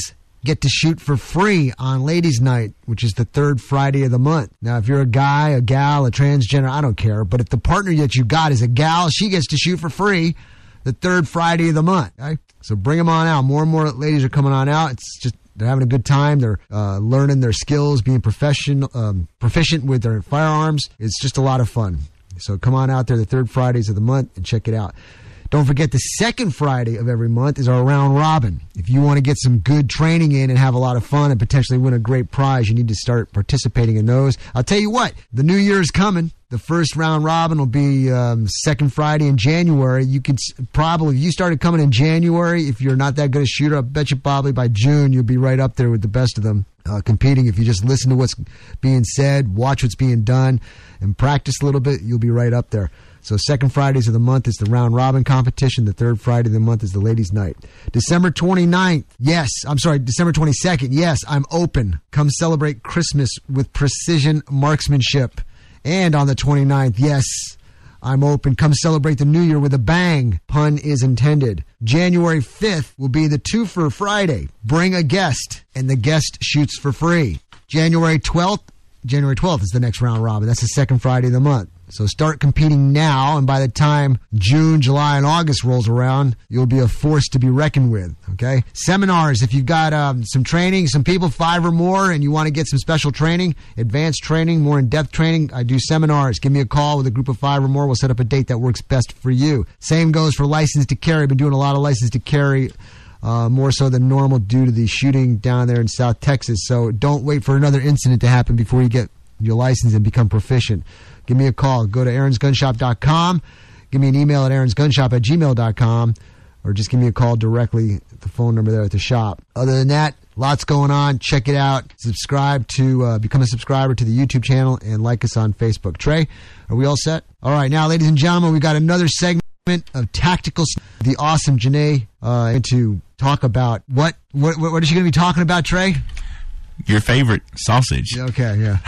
get to shoot for free on Ladies' Night, which is the third Friday of the month. Now, if you're a guy, a gal, a transgender, I don't care. But if the partner that you got is a gal, she gets to shoot for free the third Friday of the month. Okay? So bring them on out. More and more ladies are coming on out. It's just they're having a good time. They're uh, learning their skills, being professional, um, proficient with their firearms. It's just a lot of fun. So come on out there the third Fridays of the month and check it out. Don't forget the second Friday of every month is our round robin. If you want to get some good training in and have a lot of fun and potentially win a great prize, you need to start participating in those. I'll tell you what, the new year is coming. The first round robin will be um, second Friday in January. You could probably, if you started coming in January, if you're not that good a shooter, I bet you probably by June you'll be right up there with the best of them uh, competing. If you just listen to what's being said, watch what's being done, and practice a little bit, you'll be right up there. So second Fridays of the month is the round robin competition. The third Friday of the month is the ladies' night. December twenty-ninth, yes, I'm sorry, December twenty-second, yes, I'm open. Come celebrate Christmas with precision marksmanship. And on the twenty-ninth, yes, I'm open. Come celebrate the new year with a bang. Pun is intended. January fifth will be the twofer Friday. Bring a guest, and the guest shoots for free. January twelfth, January twelfth is the next round robin. That's the second Friday of the month. So start competing now, and by the time June, July, and August rolls around, you'll be a force to be reckoned with, okay? Seminars, if you've got um, some training, some people, five or more, and you want to get some special training, advanced training, more in-depth training, I do seminars. Give me a call with a group of five or more. We'll set up a date that works best for you. Same goes for license to carry. I've been doing a lot of license to carry, uh, more so than normal due to the shooting down there in South Texas. So don't wait for another incident to happen before you get your license and become proficient. Give me a call. Go to aarons gun shop dot com. Give me an email at aarons gun shop at gmail dot com, or just give me a call directly at the phone number there at the shop. Other than that, lots going on. Check it out. Subscribe to, uh, become a subscriber to the YouTube channel, and like us on Facebook. Trey, are we all set? All right, now, ladies and gentlemen, we got another segment of Tactical. The awesome Janae uh, to talk about what, what, what is she going to be talking about, Trey? Your favorite sausage. Okay, yeah.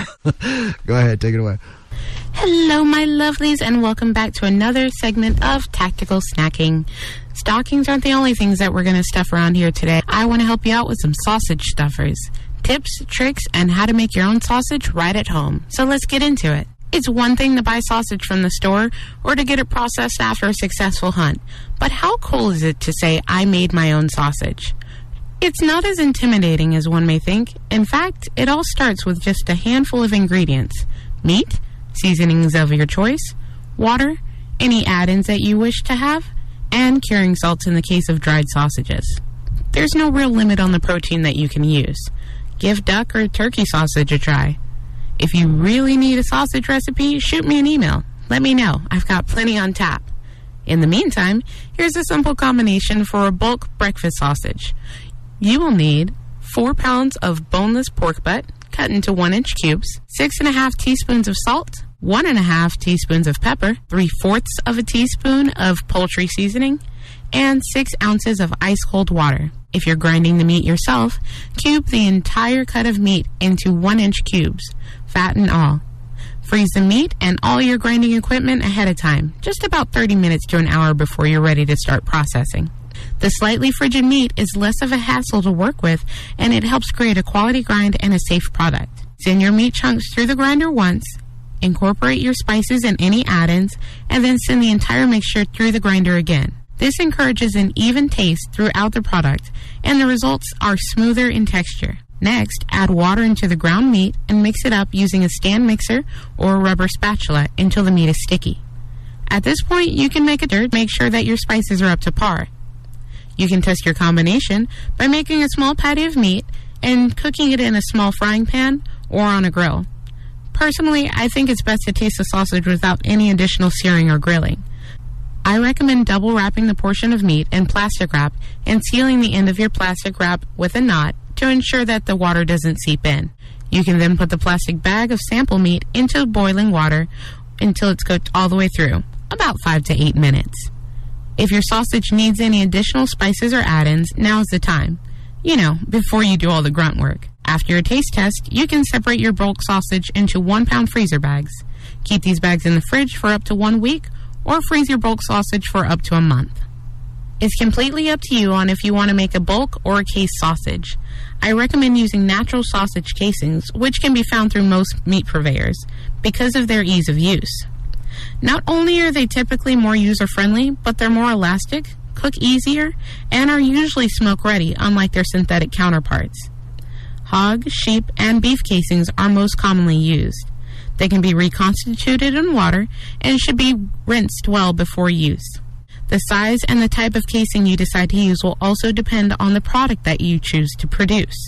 Go ahead, take it away. Hello, my lovelies, and welcome back to another segment of Tactical Snacking. Stockings aren't the only things that we're going to stuff around here today. I want to help you out with some sausage stuffers. Tips, tricks, and how to make your own sausage right at home. So let's get into it. It's one thing to buy sausage from the store or to get it processed after a successful hunt. But how cool is it to say, I made my own sausage? It's not as intimidating as one may think. In fact, it all starts with just a handful of ingredients. Meat, seasonings of your choice, water, any add-ins that you wish to have, and curing salts in the case of dried sausages. There's no real limit on the protein that you can use. Give duck or turkey sausage a try. If you really need a sausage recipe, shoot me an email. Let me know. I've got plenty on tap. In the meantime, here's a simple combination for a bulk breakfast sausage. You will need four pounds of boneless pork butt, cut into one-inch cubes, six and a half teaspoons of salt, one and a half teaspoons of pepper, three-fourths of a teaspoon of poultry seasoning, and six ounces of ice-cold water. If you're grinding the meat yourself, cube the entire cut of meat into one-inch cubes, fat and all. Freeze the meat and all your grinding equipment ahead of time, just about thirty minutes to an hour before you're ready to start processing. The slightly frigid meat is less of a hassle to work with, and it helps create a quality grind and a safe product. Send your meat chunks through the grinder once, incorporate your spices and any add-ins, and then send the entire mixture through the grinder again. This encourages an even taste throughout the product, and the results are smoother in texture. Next, add water into the ground meat and mix it up using a stand mixer or a rubber spatula until the meat is sticky. At this point, you can make a stir to make sure that your spices are up to par. You can test your combination by making a small patty of meat and cooking it in a small frying pan or on a grill. Personally, I think it's best to taste the sausage without any additional searing or grilling. I recommend double wrapping the portion of meat in plastic wrap and sealing the end of your plastic wrap with a knot to ensure that the water doesn't seep in. You can then put the plastic bag of sample meat into boiling water until it's cooked all the way through, about five to eight minutes. If your sausage needs any additional spices or add-ins, now's the time. You know, before you do all the grunt work. After your taste test, you can separate your bulk sausage into one-pound freezer bags. Keep these bags in the fridge for up to one week, or freeze your bulk sausage for up to a month. It's completely up to you on if you want to make a bulk or a case sausage. I recommend using natural sausage casings, which can be found through most meat purveyors, because of their ease of use. Not only are they typically more user-friendly, but they're more elastic, cook easier, and are usually smoke-ready, unlike their synthetic counterparts. Hog, sheep, and beef casings are most commonly used. They can be reconstituted in water and should be rinsed well before use. The size and the type of casing you decide to use will also depend on the product that you choose to produce.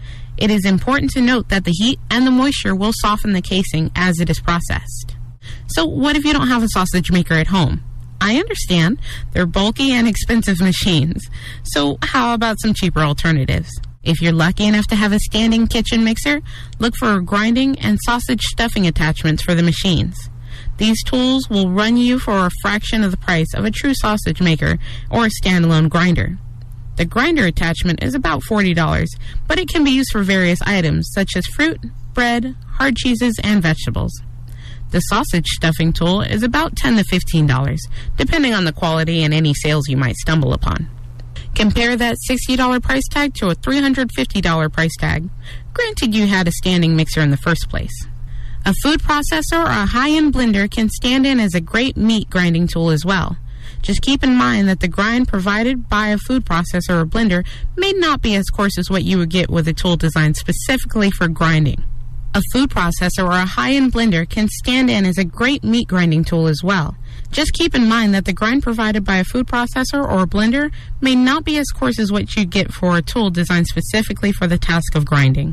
It is important to note that the heat and the moisture will soften the casing as it is processed. So what if you don't have a sausage maker at home? I understand. They're bulky and expensive machines. So how about some cheaper alternatives? If you're lucky enough to have a standing kitchen mixer, look for grinding and sausage stuffing attachments for the machines. These tools will run you for a fraction of the price of a true sausage maker or a standalone grinder. The grinder attachment is about forty dollars, but it can be used for various items such as fruit, bread, hard cheeses, and vegetables. The sausage stuffing tool is about ten to fifteen dollars, depending on the quality and any sales you might stumble upon. Compare that sixty dollars price tag to a three hundred fifty dollars price tag, granted you had a standing mixer in the first place. A food processor or a high-end blender can stand in as a great meat grinding tool as well. Just keep in mind that the grind provided by a food processor or blender may not be as coarse as what you would get with a tool designed specifically for grinding. A food processor or a high-end blender can stand in as a great meat grinding tool as well. Just keep in mind that the grind provided by a food processor or a blender may not be as coarse as what you get for a tool designed specifically for the task of grinding.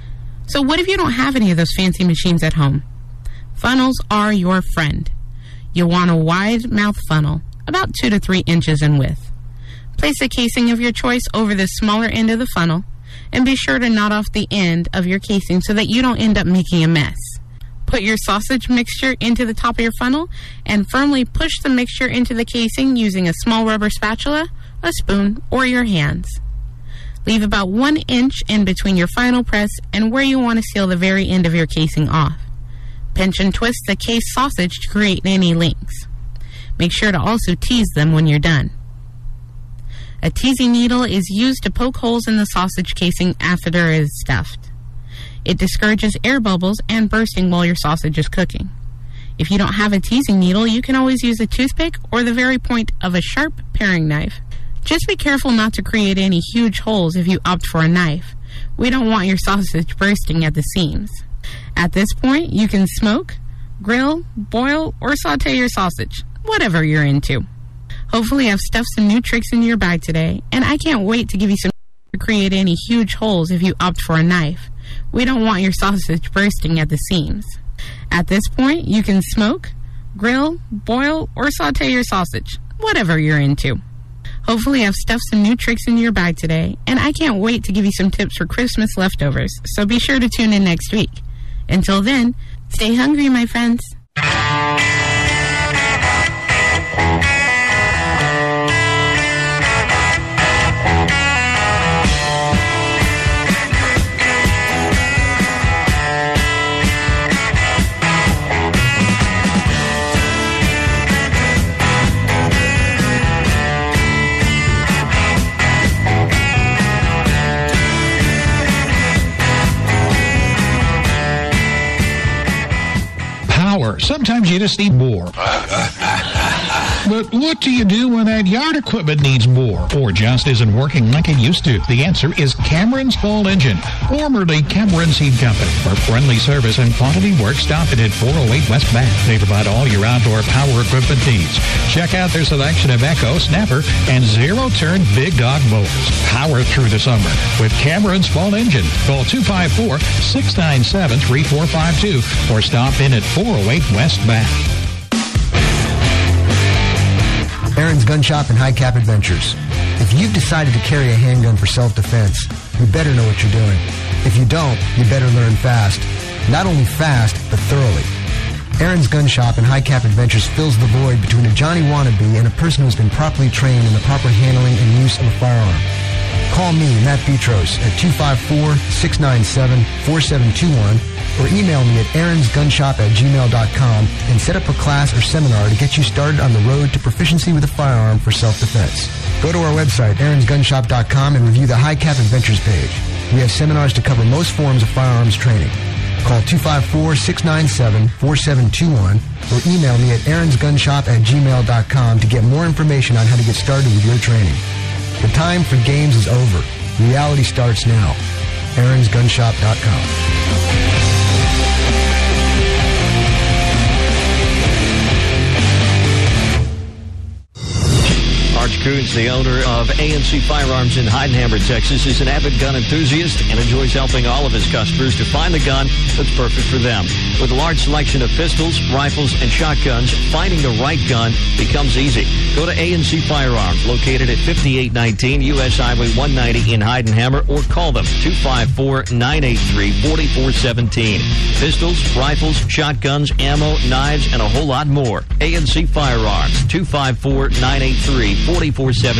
So what if you don't have any of those fancy machines at home? Funnels are your friend. You'll want a wide mouth funnel, about two to three inches in width. Place a casing of your choice over the smaller end of the funnel, and be sure to knot off the end of your casing so that you don't end up making a mess. Put your sausage mixture into the top of your funnel and firmly push the mixture into the casing using a small rubber spatula, a spoon, or your hands. Leave about one inch in between your final press and where you want to seal the very end of your casing off. Pinch and twist the case sausage to create any links. Make sure to also tease them when you're done. A teasing needle is used to poke holes in the sausage casing after it is stuffed. It discourages air bubbles and bursting while your sausage is cooking. If you don't have a teasing needle, you can always use a toothpick or the very point of a sharp paring knife. Just be careful not to create any huge holes if you opt for a knife. We don't want your sausage bursting at the seams. At this point, you can smoke, grill, boil, or saute your sausage, whatever you're into. Hopefully I've stuffed some new tricks into your bag today, and I can't wait to give you some to create any huge holes if you opt for a knife. We don't want your sausage bursting at the seams. At this point, you can smoke, grill, boil, or saute your sausage, whatever you're into. Hopefully I've stuffed some new tricks into your bag today, and I can't wait to give you some tips for Christmas leftovers, so be sure to tune in next week. Until then, stay hungry, my friends. Sometimes you just need more. But what do you do when that yard equipment needs more or just isn't working like it used to? The answer is Cameron's Fall Engine, formerly Cameron Seed Company. For friendly service and quality work, stop it at four oh eight West Bath. They provide all your outdoor power equipment needs. Check out their selection of Echo, Snapper, and zero-turn Big Dog mowers. Power through the summer with Cameron's Fall Engine. Call two five four, six nine seven, three four five two or stop in at four oh eight West Bath. Aaron's Gun Shop and High Cap Adventures. If you've decided to carry a handgun for self-defense, you better know what you're doing. If you don't, you better learn fast. Not only fast, but thoroughly. Aaron's Gun Shop and High Cap Adventures fills the void between a Johnny wannabe and a person who's been properly trained in the proper handling and use of a firearm. Call me, Matt Petros, at two five four, six nine seven, four seven two one or email me at aaronsgunshop at gmail dot com and set up a class or seminar to get you started on the road to proficiency with a firearm for self-defense. Go to our website, aarons gun shop dot com, and review the High Cap Adventures page. We have seminars to cover most forms of firearms training. Call two five four, six nine seven, four seven two one or email me at aaronsgunshop at gmail dot com to get more information on how to get started with your training. The time for games is over. Reality starts now. aarons gun shop dot com. Arch Coons, the owner of A N C Firearms in Heidenhammer, Texas, is an avid gun enthusiast and enjoys helping all of his customers to find the gun that's perfect for them. With a large selection of pistols, rifles, and shotguns, finding the right gun becomes easy. Go to A N C Firearms, located at fifty-eight nineteen U S Highway one ninety in Heidenhammer, or call them two five four, nine eight three, four four one seven. Pistols, rifles, shotguns, ammo, knives, and a whole lot more. A N C Firearms, two five four, nine eight three, four four one seven.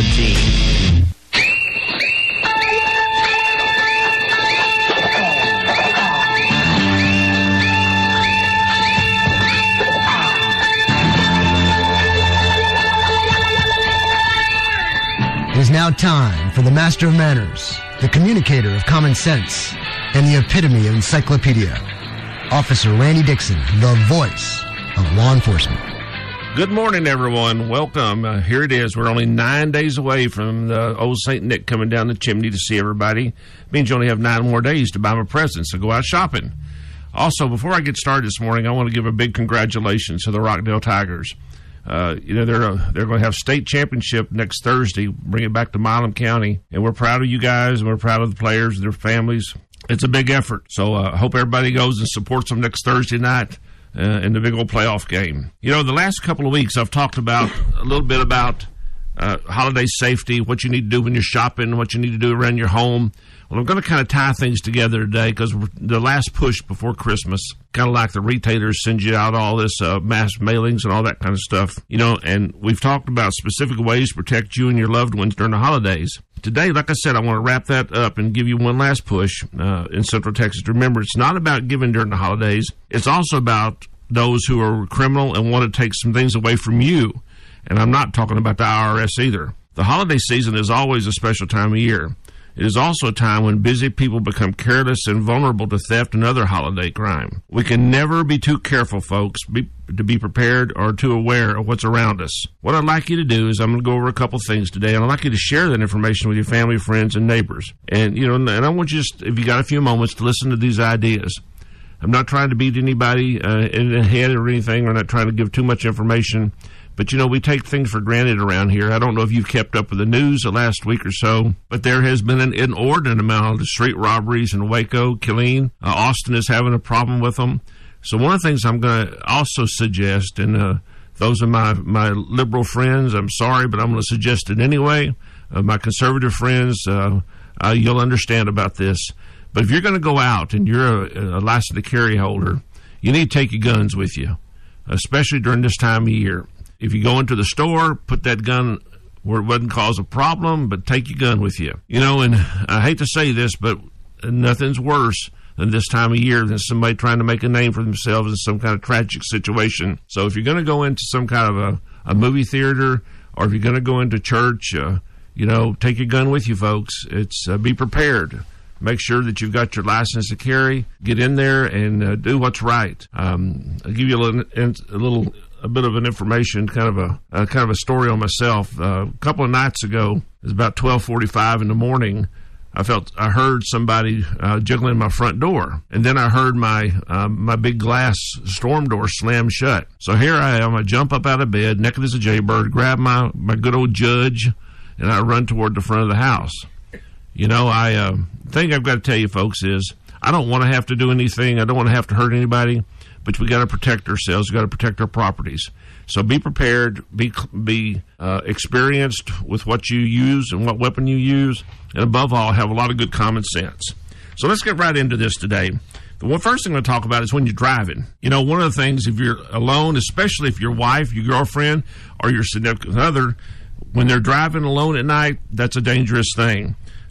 It is now time for the master of manners, the communicator of common sense, and the epitome of encyclopedia, Officer Randy Dixon, the voice of law enforcement. Good morning, everyone. Welcome. Uh, here it is. We're only nine days away from the old Saint Nick coming down the chimney to see everybody. It means you only have nine more days to buy my presents, so go out shopping. Also, before I get started this morning, I want to give a big congratulations to the Rockdale Tigers. Uh, you know, they're uh, they're going to have state championship next Thursday, bring it back to Milam County, and we're proud of you guys, and we're proud of the players and their families. It's a big effort, so I uh, hope everybody goes and supports them next Thursday night. Uh, in the big old playoff game. You know, the last couple of weeks I've talked about a little bit about uh, holiday safety, what you need to do when you're shopping, what you need to do around your home. Well, I'm going to kind of tie things together today because the last push before Christmas, kind of like the retailers send you out all this uh, mass mailings and all that kind of stuff, you know, and we've talked about specific ways to protect you and your loved ones during the holidays. Today, like I said, I want to wrap that up and give you one last push uh, in Central Texas. Remember, it's not about giving during the holidays. It's also about those who are criminal and want to take some things away from you. And I'm not talking about the I R S either. The holiday season is always a special time of year. It is also a time when busy people become careless and vulnerable to theft and other holiday crime. We can never be too careful, folks, be, to be prepared or too aware of what's around us. What I'd like you to do is I'm going to go over a couple things today, and I'd like you to share that information with your family, friends, and neighbors. And, you know, and I want you, just, if you got a few moments, to listen to these ideas. I'm not trying to beat anybody uh, in the head or anything. We're not trying to give too much information. But, you know, we take things for granted around here. I don't know if you've kept up with the news the last week or so, but there has been an inordinate amount of street robberies in Waco, Killeen. Uh, Austin is having a problem with them. So one of the things I'm going to also suggest, and uh, those are my, my liberal friends, I'm sorry, but I'm going to suggest it anyway. Uh, my conservative friends, uh, uh, you'll understand about this. But if you're going to go out and you're a, a license to carry holder, you need to take your guns with you, especially during this time of year. If you go into the store, put that gun where it wouldn't cause a problem, but take your gun with you. You know, and I hate to say this, but nothing's worse than this time of year than somebody trying to make a name for themselves in some kind of tragic situation. So if you're going to go into some kind of a, a movie theater, or if you're going to go into church, uh, you know, take your gun with you, folks. It's uh, be prepared. Make sure that you've got your license to carry. Get in there and uh, do what's right. Um, I'll give you a little, a little, a bit of an information, kind of a, a kind of a story on myself. Uh, a couple of nights ago, it was about twelve forty-five in the morning. I felt, I heard somebody uh, jiggling my front door, and then I heard my um, my big glass storm door slam shut. So here I am. I jump up out of bed, naked as a jaybird, grab my my good old Judge, and I run toward the front of the house. You know, I uh, thing I've got to tell you, folks, is I don't want to have to do anything. I don't want to have to hurt anybody, but we got to protect ourselves. We got to protect our properties. So be prepared, be be uh, experienced with what you use and what weapon you use, and above all, have a lot of good common sense. So let's get right into this today. The one first thing I'm going to talk about is when you're driving. You know, one of the things, if you're alone, especially if your wife, your girlfriend, or your significant other, when they're driving alone at night, that's a dangerous thing.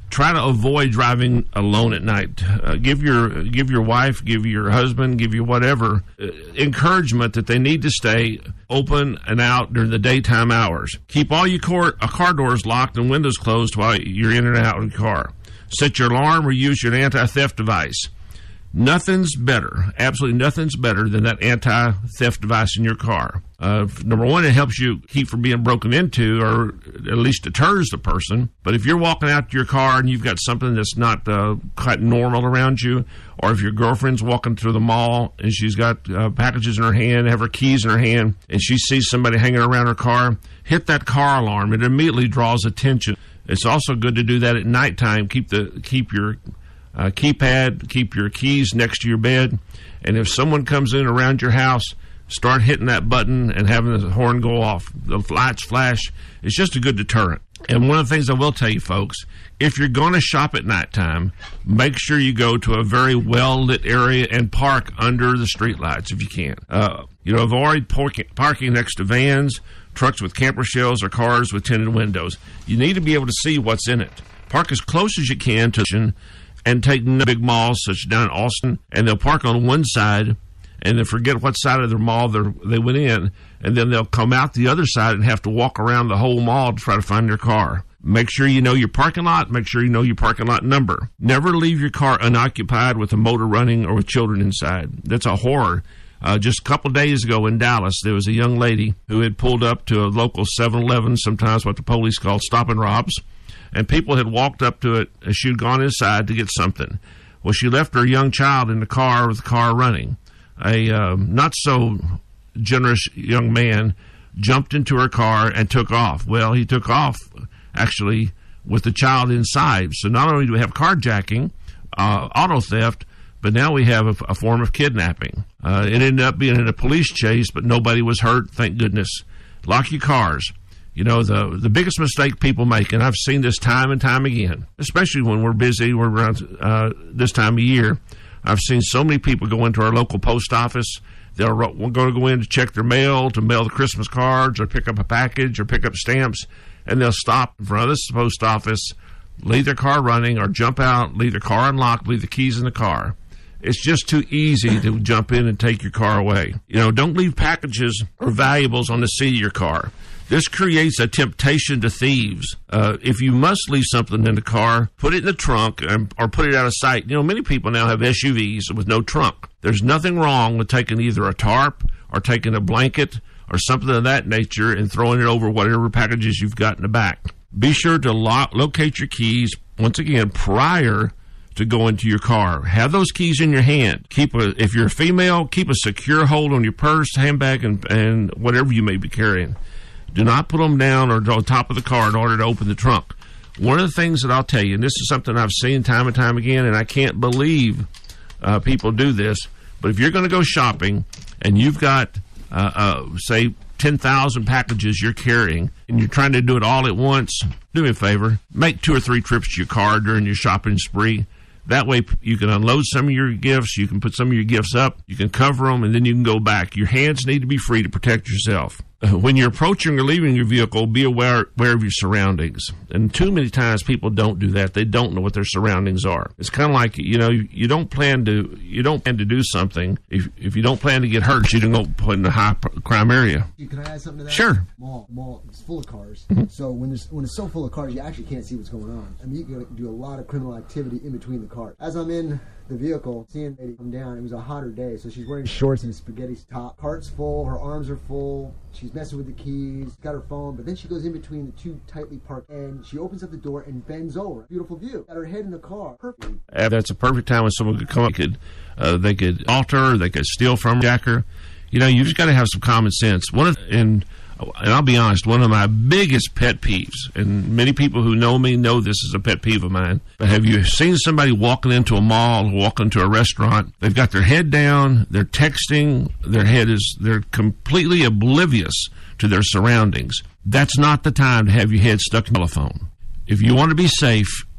try to avoid driving alone at night. Uh, give your give your wife, give your husband, give your whatever uh, encouragement that they need to stay open and out during the daytime hours. Keep all your car, uh, car doors locked and windows closed while you're in and out of the car. Set your alarm or use your anti-theft device. Nothing's better, absolutely nothing's better than that anti-theft device in your car. Uh, number one, it helps you keep from being broken into, or at least deters the person. But if you're walking out to your car and you've got something that's not uh, quite normal around you, or if your girlfriend's walking through the mall and she's got uh, packages in her hand, have her keys in her hand, and she sees somebody hanging around her car, hit that car alarm. It immediately draws attention. It's also good to do that at nighttime. Keep the keep your uh, keypad, keep your keys next to your bed, and if someone comes in around your house, start hitting that button and having the horn go off. The lights flash. It's just a good deterrent. And one of the things I will tell you, folks, if you're going to shop at nighttime, make sure you go to a very well-lit area and park under the streetlights if you can. Uh, you know, avoid parking, parking next to vans, trucks with camper shells, or cars with tinted windows. You need to be able to see what's in it. Park as close as you can to and take no big malls such as down in Austin, and they'll park on one side and then forget what side of the mall they went in, and then they'll come out the other side and have to walk around the whole mall to try to find their car. Make sure you know your parking lot. Make sure you know your parking lot number. Never leave your car unoccupied with a motor running or with children inside. That's a horror. Uh, just a couple days ago in Dallas, there was a young lady who had pulled up to a local seven eleven, sometimes what the police call stop and robs, and people had walked up to it as she'd gone inside to get something. Well, she left her young child in the car with the car running. A um, not-so-generous young man jumped into her car and took off. Well, he took off, actually, with the child inside. So not only do we have carjacking, uh, auto theft, but now we have a, a form of kidnapping. Uh, it ended up being in a police chase, but nobody was hurt, thank goodness. Lock your cars. You know, the the biggest mistake people make, and I've seen this time and time again, especially when we're busy, we're around uh, this time of year. I've seen so many people go into our local post office. They're going to go in to check their mail, to mail the Christmas cards, or pick up a package, or pick up stamps, and they'll stop in front of this post office, leave their car running, or jump out, leave their car unlocked, leave the keys in the car. It's just too easy to jump in and take your car away. You know, don't leave packages or valuables on the seat of your car. This creates a temptation to thieves. Uh, if you must leave something in the car, put it in the trunk and, or put it out of sight. You know, many people now have S U Vs with no trunk. There's nothing wrong with taking either a tarp or taking a blanket or something of that nature and throwing it over whatever packages you've got in the back. Be sure to lo- locate your keys, once again, prior to go into your car. Have those keys in your hand. Keep a, if you're a female, keep a secure hold on your purse, handbag, and, and whatever you may be carrying. Do not put them down or on top of the car in order to open the trunk. One of the things that I'll tell you, and this is something I've seen time and time again, and I can't believe uh, people do this, but if you're going to go shopping and you've got, uh, uh, say, ten thousand packages you're carrying and you're trying to do it all at once, do me a favor. Make two or three trips to your car during your shopping spree. That way you can unload some of your gifts, you can put some of your gifts up, you can cover them, and then you can go back. Your hands need to be free to protect yourself. When you're approaching or leaving your vehicle, be aware, aware of your surroundings. And too many times people don't do that. They don't know what their surroundings are. It's kind of like, you know, you, you don't plan to you don't plan to do something. If if you don't plan to get hurt, you don't go put in a high crime area. Can I add something to that? Sure. Mall, mall, it's full of cars. Mm-hmm. So when there's when it's so full of cars, you actually can't see what's going on. I mean, you can do a lot of criminal activity in between the cars. As I'm in the vehicle, seeing lady come down, it was a hotter day, so she's wearing shorts and a spaghetti top. Cart's full, her arms are full. She's messing with the keys, got her phone, but then she goes in between the two tightly parked, and she opens up the door and bends over. Beautiful view. Got her head in the car. Perfect. Uh, that's a perfect time when someone could come up. Could uh, they could alter, they could steal from Jacker. You know, you just got to have some common sense. One of and and I'll be honest, one of my biggest pet peeves, and many people who know me know this is a pet peeve of mine, but have you seen somebody walking into a mall, walking into a restaurant, they've got their head down, they're texting, their head is, they're completely oblivious to their surroundings. That's not the time to have your head stuck in the telephone. If you want to be safe,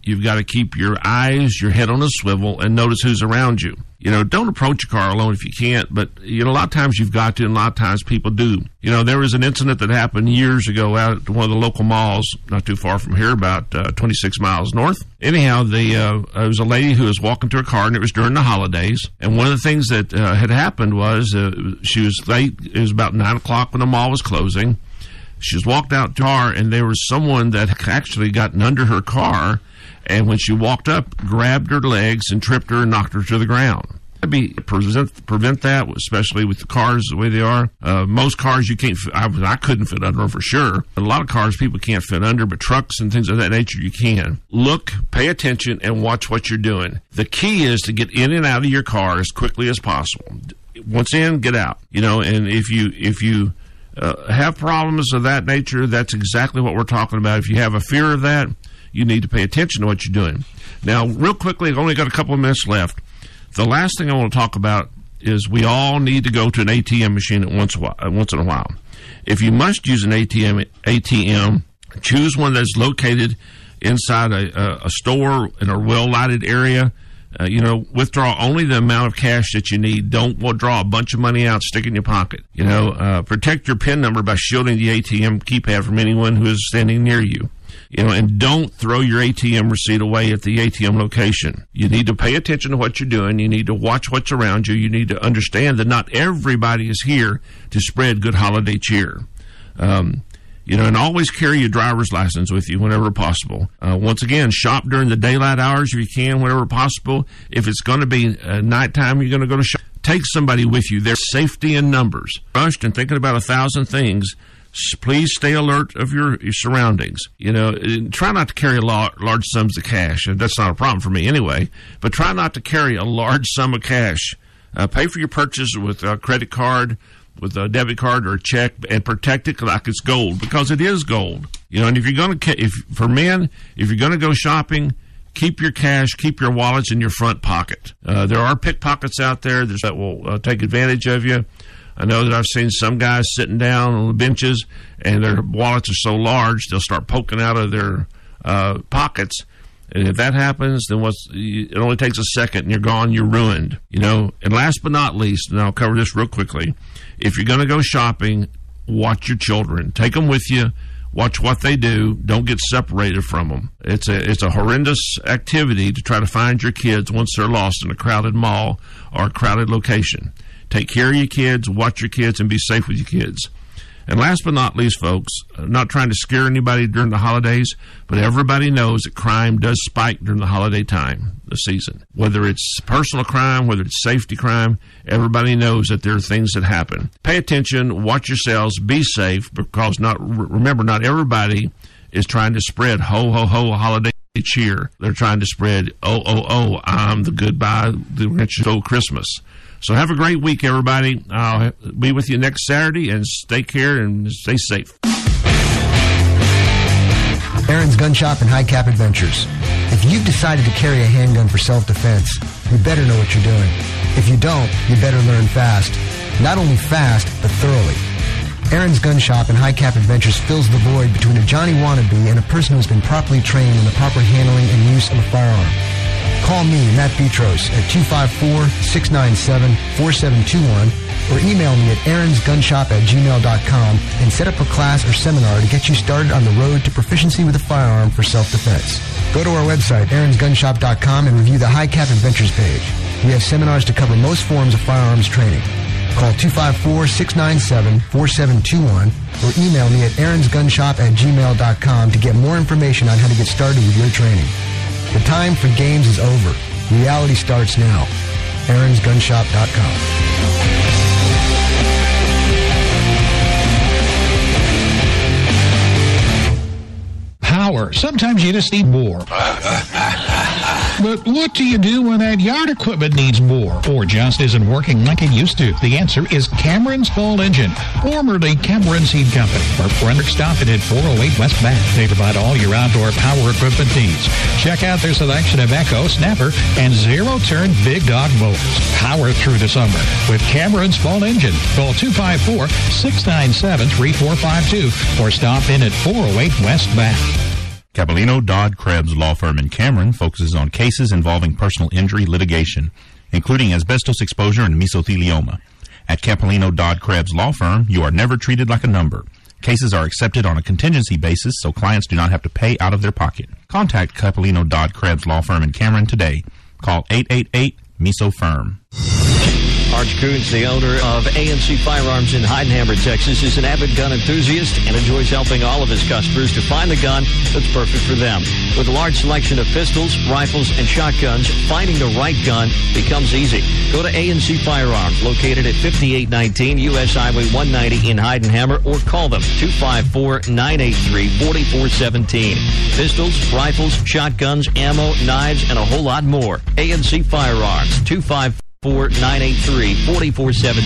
You've got to keep your eyes, your head on a swivel, and notice who's around you. You know, don't approach your car alone if you can't, but, you know, a lot of times you've got to, and a lot of times people do. You know, there was an incident that happened years ago out at one of the local malls, not too far from here, about uh, twenty-six miles north. Anyhow, the, uh, there was a lady who was walking to her car, and it was during the holidays. And one of the things that uh, had happened was uh, she was late. It was about nine o'clock when the mall was closing. She was walked out to her car, and there was someone that had actually gotten under her car, and when she walked up, grabbed her legs and tripped her and knocked her to the ground. Be prevent, prevent that, especially with the cars the way they are. Uh, most cars you can't. I, I couldn't fit under them for sure. A lot of cars people can't fit under, but trucks and things of that nature you can. Look, pay attention, and watch what you're doing. The key is to get in and out of your car as quickly as possible. Once in, get out. You know, and if you if you uh, have problems of that nature, that's exactly what we're talking about. If you have a fear of that, you need to pay attention to what you're doing. Now, real quickly, I've only got a couple of minutes left. The last thing I want to talk about is we all need to go to an A T M machine at once, once in a while. If you must use an A T M, A T M, choose one that's located inside a, a store in a well-lighted area. Uh, you know, withdraw only the amount of cash that you need. Don't withdraw a bunch of money out, stick it in your pocket. You know, uh, protect your PIN number by shielding the A T M keypad from anyone who is standing near you. You know, and don't throw your A T M receipt away at the A T M location. You need to pay attention to what you're doing. You need to watch what's around you. You need to understand that not everybody is here to spread good holiday cheer. Um, you know, and always carry your driver's license with you whenever possible. Uh, once again, shop during the daylight hours if you can, whenever possible. If it's going to be uh, nighttime, you're going to go to shop. Take somebody with you. There's safety in numbers. Rushed and thinking about a thousand things. Please stay alert of your, your surroundings. You know, try not to carry large, large sums of cash. And that's not a problem for me anyway. But try not to carry a large sum of cash. Uh, pay for your purchase with a credit card, with a debit card or a check, and protect it like it's gold, because it is gold. You know, and if you're going to, if for men, if you're going to go shopping, keep your cash, keep your wallets in your front pocket. Uh, there are pickpockets out there that will uh, take advantage of you. I know that I've seen some guys sitting down on the benches, and their wallets are so large they'll start poking out of their uh, pockets. And if that happens, then what's, it only takes a second, and you're gone. You're ruined. You know. And last but not least, and I'll cover this real quickly. If you're going to go shopping, watch your children. Take them with you. Watch what they do. Don't get separated from them. It's a it's a horrendous activity to try to find your kids once they're lost in a crowded mall or a crowded location. Take care of your kids, watch your kids, and be safe with your kids. And last but not least, folks, I'm not trying to scare anybody during the holidays, but everybody knows that crime does spike during the holiday time, the season. Whether it's personal crime, whether it's safety crime, everybody knows that there are things that happen. Pay attention, watch yourselves, be safe, because not remember, not everybody is trying to spread ho, ho, ho, holiday cheer. They're trying to spread, oh, oh, oh, I'm the goodbye, the rich old Christmas. So have a great week, everybody. I'll be with you next Saturday, and take care and stay safe. Aaron's Gun Shop and High Cap Adventures. If you've decided to carry a handgun for self-defense, you better know what you're doing. If you don't, you better learn fast. Not only fast, but thoroughly. Aaron's Gun Shop and High Cap Adventures fills the void between a Johnny wannabe and a person who has been properly trained in the proper handling and use of a firearm. Call me, Matt Petros, at two five four, six nine seven, four seven two one or email me at aaronsgunshop at gmail dot com and set up a class or seminar to get you started on the road to proficiency with a firearm for self-defense. Go to our website, aarons gun shop dot com, and review the High Cap Adventures page. We have seminars to cover most forms of firearms training. Call two five four, six nine seven, four seven two one or email me at aaronsgunshop at gmail dot com to get more information on how to get started with your training. The time for games is over. Reality starts now. aarons gun shop dot com. Power. Sometimes you just need more. But what do you do when that yard equipment needs more or just isn't working like it used to? The answer is Cameron's Ball Engine, formerly Cameron Seed Company. For Frederick, stop it at four oh eight West Bath. They provide all your outdoor power equipment needs. Check out their selection of Echo, Snapper, and zero-turn Big Dog motors. Power through the summer with Cameron's Ball Engine. Call two five four, six nine seven, three four five two or stop in at four oh eight West Bath. Capellino, Dodd, Krebs Law Firm in Cameron focuses on cases involving personal injury litigation, including asbestos exposure and mesothelioma. At Capellino, Dodd, Krebs Law Firm, you are never treated like a number. Cases are accepted on a contingency basis, so clients do not have to pay out of their pocket. Contact Capellino, Dodd, Krebs Law Firm in Cameron today. Call eight eight eight, M I S O, F I R M. Arch Coons, the owner of A N C Firearms in Heidenhammer, Texas, is an avid gun enthusiast and enjoys helping all of his customers to find the gun that's perfect for them. With a large selection of pistols, rifles, and shotguns, finding the right gun becomes easy. Go to A N C Firearms, located at fifty-eight nineteen U S Highway one ninety in Heidenhammer, or call them two five four, nine eight three, four four one seven. Pistols, rifles, shotguns, ammo, knives, and a whole lot more. A N C Firearms, two five four, nine eight three, four four one seven.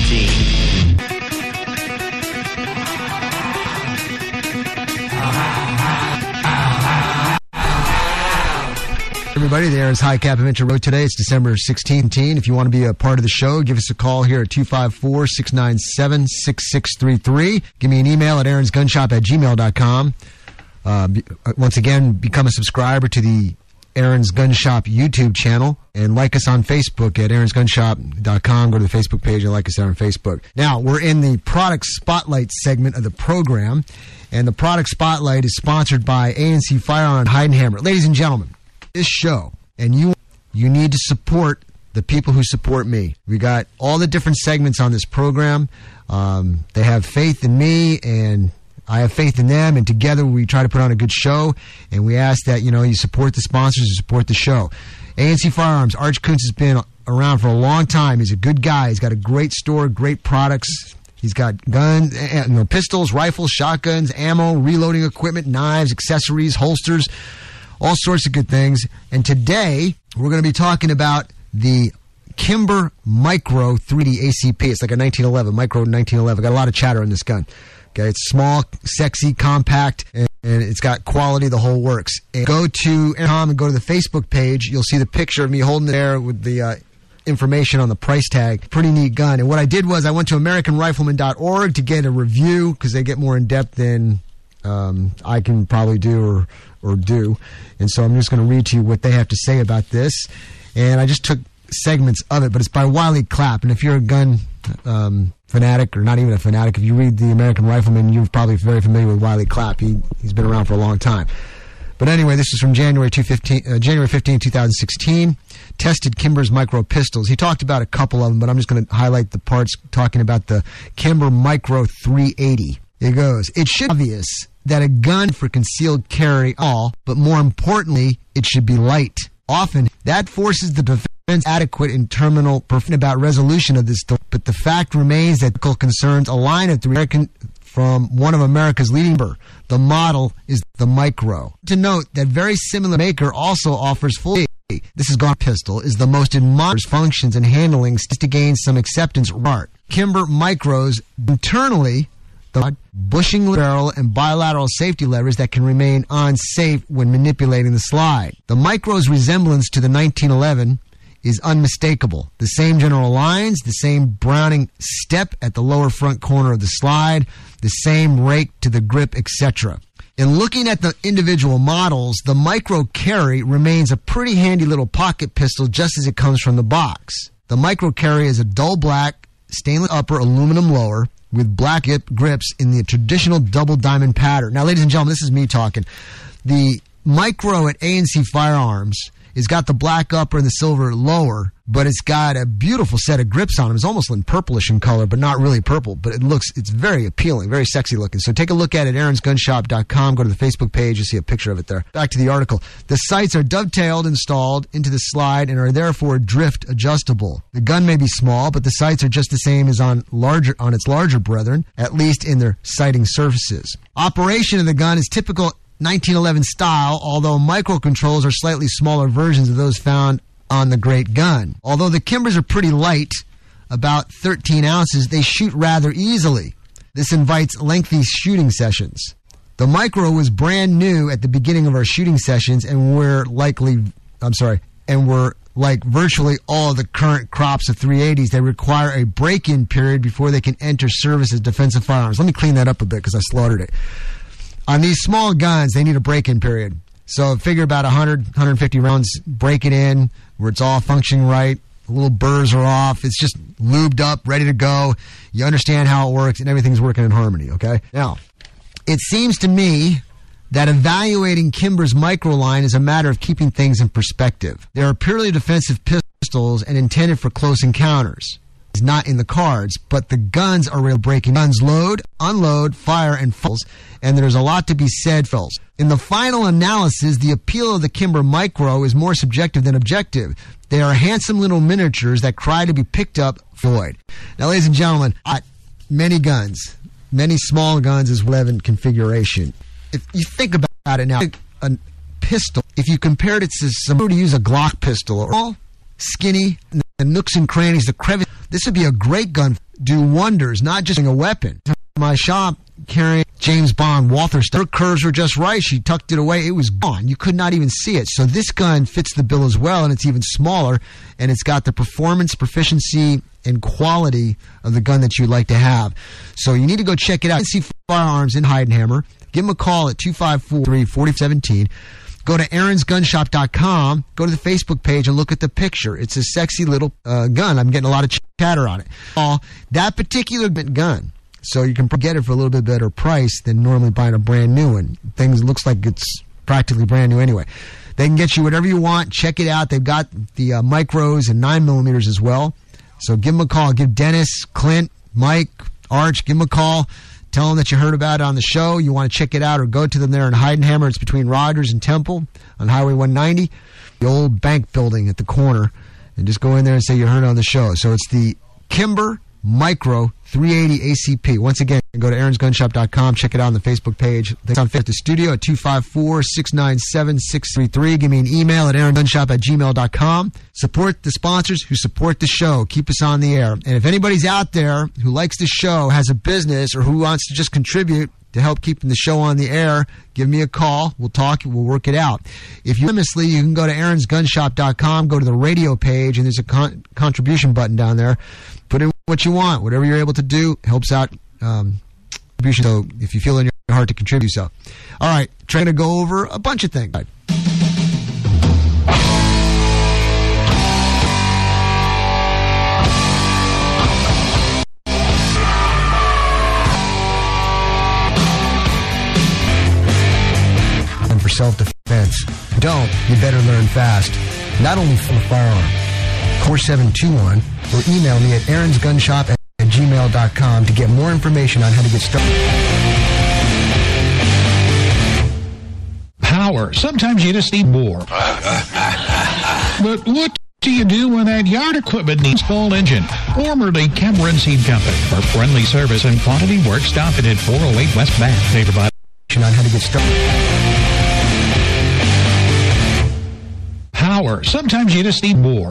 Everybody, the Aaron's High Cap Adventure Road today. It's December sixteenth. If you want to be a part of the show, give us a call here at two five four, six nine seven, six six three three. Give me an email at aarons gun shop at gmail dot com. Uh, once again, become a subscriber to the Aaron's Gun Shop YouTube channel, and like us on Facebook at aarons gun shop dot com. Go to the Facebook page and like us there on Facebook. Now, we're in the Product Spotlight segment of the program, and the Product Spotlight is sponsored by A N C Firearms Heidenhammer. Ladies and gentlemen, this show, and you you need to support the people who support me. We got all the different segments on this program. Um, they have faith in me, and I have faith in them, and together we try to put on a good show, and we ask that, you know, you support the sponsors and support the show. A N C Firearms, Arch Kuntz has been around for a long time. He's a good guy. He's got a great store, great products. He's got guns, you know, pistols, rifles, shotguns, ammo, reloading equipment, knives, accessories, holsters, all sorts of good things. And today, we're going to be talking about the Kimber Micro three D A C P. It's like a nineteen eleven, Micro nineteen eleven. Got a lot of chatter on this gun. Okay, it's small, sexy, compact, and, and it's got quality, the whole works. And go to Aaron and go to the Facebook page. You'll see the picture of me holding it there with the uh, information on the price tag. Pretty neat gun. And what I did was I went to american rifleman dot org to get a review, because they get more in-depth than um, I can probably do or, or do. And so I'm just going to read to you what they have to say about this. And I just took segments of it, but it's by Wiley Clapp. And if you're a gun um, fanatic, or not even a fanatic, if you read the American Rifleman, you're probably very familiar with Wiley Clapp. He, he's been around for a long time. But anyway, this is from January fifteenth, uh, January fifteenth, twenty sixteen. Tested Kimber's micro pistols. He talked about a couple of them, but I'm just going to highlight the parts talking about the Kimber Micro three eighty. It goes, it should be obvious that a gun for concealed carry all, but more importantly, it should be light. Often, that forces the defense adequate in terminal about resolution of this, but the fact remains that concerns a line of three American from one of America's leading. The model is the Micro. To note that very similar maker also offers full. This is gone pistol is the most admired functions and handling to gain some acceptance. Art Kimber Micros internally. The bushing barrel and bilateral safety levers that can remain unsafe when manipulating the slide. The Micro's resemblance to the nineteen eleven is unmistakable. The same general lines, the same Browning step at the lower front corner of the slide, the same rake to the grip, et cetera. In looking at the individual models, the Micro Carry remains a pretty handy little pocket pistol just as it comes from the box. The Micro Carry is a dull black, stainless upper, aluminum lower, with black grips in the traditional double diamond pattern. Now, ladies and gentlemen, this is me talking. The Micro at A N C Firearms has got the black upper and the silver lower, but it's got a beautiful set of grips on them. It's almost like purplish in color, but not really purple. But it looks, it's very appealing, very sexy looking. So take a look at it, aarons gun shop dot com. Go to the Facebook page. You'll see a picture of it there. Back to the article. The sights are dovetailed installed into the slide and are therefore drift adjustable. The gun may be small, but the sights are just the same as on larger on its larger brethren, at least in their sighting surfaces. Operation of the gun is typical nineteen eleven style, although microcontrols are slightly smaller versions of those found on the great gun. Although the Kimbers are pretty light, about thirteen ounces, they shoot rather easily. This invites lengthy shooting sessions. The Micro was brand new at the beginning of our shooting sessions, and we're likely, I'm sorry, and we're like virtually all of the current crops of three eighties, they require a break-in period before they can enter service as defensive firearms. Let me clean that up a bit because I slaughtered it. On these small guns, they need a break-in period. So figure about one hundred, one hundred fifty rounds, break it in where it's all functioning right. The little burrs are off. It's just lubed up, ready to go. You understand how it works, and everything's working in harmony, okay? Now, it seems to me that evaluating Kimber's micro line is a matter of keeping things in perspective. They are purely defensive pistols and intended for close encounters. It's not in the cards, but the guns are real breaking. Guns load, unload, fire, and falls, and there's a lot to be said for those. In the final analysis, the appeal of the Kimber Micro is more subjective than objective. They are handsome little miniatures that cry to be picked up, Floyd. Now, ladies and gentlemen, I, many guns, many small guns as well in configuration. If you think about it now, a pistol, if you compared it to somebody to use a Glock pistol, or all skinny, the nooks and crannies, the crevice, this would be a great gun, do wonders, not just a weapon. In my shop, carrying James Bond Walther stuff, her curves were just right. She tucked it away. It was gone. You could not even see it. So this gun fits the bill as well, and it's even smaller, and it's got the performance, proficiency, and quality of the gun that you'd like to have. So you need to go check it out. A N C Firearms in Heidenhammer. Give them a call at two five four, three four zero one seven. Go to Aaron's Gun Shop dot com. Go to the Facebook page and look at the picture. It's a sexy little uh, gun. I'm getting a lot of chatter on it. Uh, that particular gun, so you can get it for a little bit better price than normally buying a brand new one. Things looks like it's practically brand new anyway. They can get you whatever you want. Check it out. They've got the uh, micros and nine millimeters as well. So give them a call. Give Dennis, Clint, Mike, Arch, give them a call. Tell them that you heard about it on the show. You want to check it out, or go to them there in Heidenhammer. It's between Rogers and Temple on Highway one ninety, the old bank building at the corner. And just go in there and say you heard it on the show. So it's the Kimber Micro three eighty A C P. Once again, go to Aaron's Gun Shop dot com. Check it out on the Facebook page. It's on at the studio at two five four, six nine seven, six three three. Give me an email at aaron gun shop at gmail dot com. Support the sponsors who support the show. Keep us on the air. And if anybody's out there who likes the show, has a business, or who wants to just contribute to help keeping the show on the air, give me a call. We'll talk. We'll work it out. If you anonymously, you can go to Aaron's Gun Shop dot com, go to the radio page, and there's a con- contribution button down there. Put in what you want. Whatever you're able to do helps out um, contribution. So if you feel in your heart to contribute, so. All right, trying to go over a bunch of things. And for self-defense, don't, you better learn fast. Not only for a firearm. four seven two one, or email me at aarons gun shop at gmail dot com to get more information on how to get started. Power. Sometimes you just need more. But what do you do when that yard equipment needs full engine? Formerly Cameron Seed Company. For friendly service and quantity work, stop it at four oh eight West Bath. They provide on how to get started. Power. Sometimes you just need more.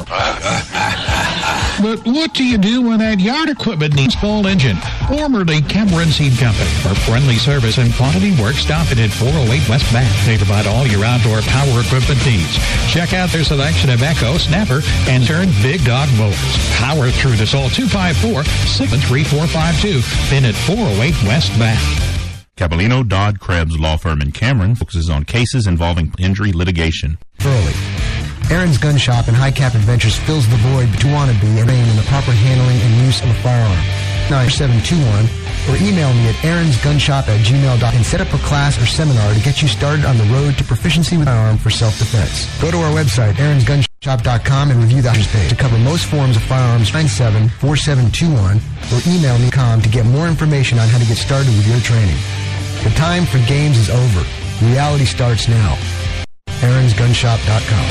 But what do you do when that yard equipment needs full engine? Formerly Cameron Seed Company. For friendly service and quantity work, stop it at four oh eight West Bath. They provide all your outdoor power equipment needs. Check out their selection of Echo, Snapper, and Turn Big Dog mowers. Power through this all two five four, six three four five two. Then at four oh eight West Bath. Capellino Dodd Krebs Law Firm in Cameron focuses on cases involving injury litigation. Early. Aaron's Gun Shop and High Cap Adventures fills the void between wannabe and aim in the proper handling and use of a firearm. nine seven two one, or email me at aarons gun shop at gmail dot com and set up a class or seminar to get you started on the road to proficiency with firearm for self-defense. Go to our website, aarons gun shop dot com, and review the page to cover most forms of firearms. Nine seven four seven two one, or email me to get more information on how to get started with your training. The time for games is over. Reality starts now. aarons gun shop dot com.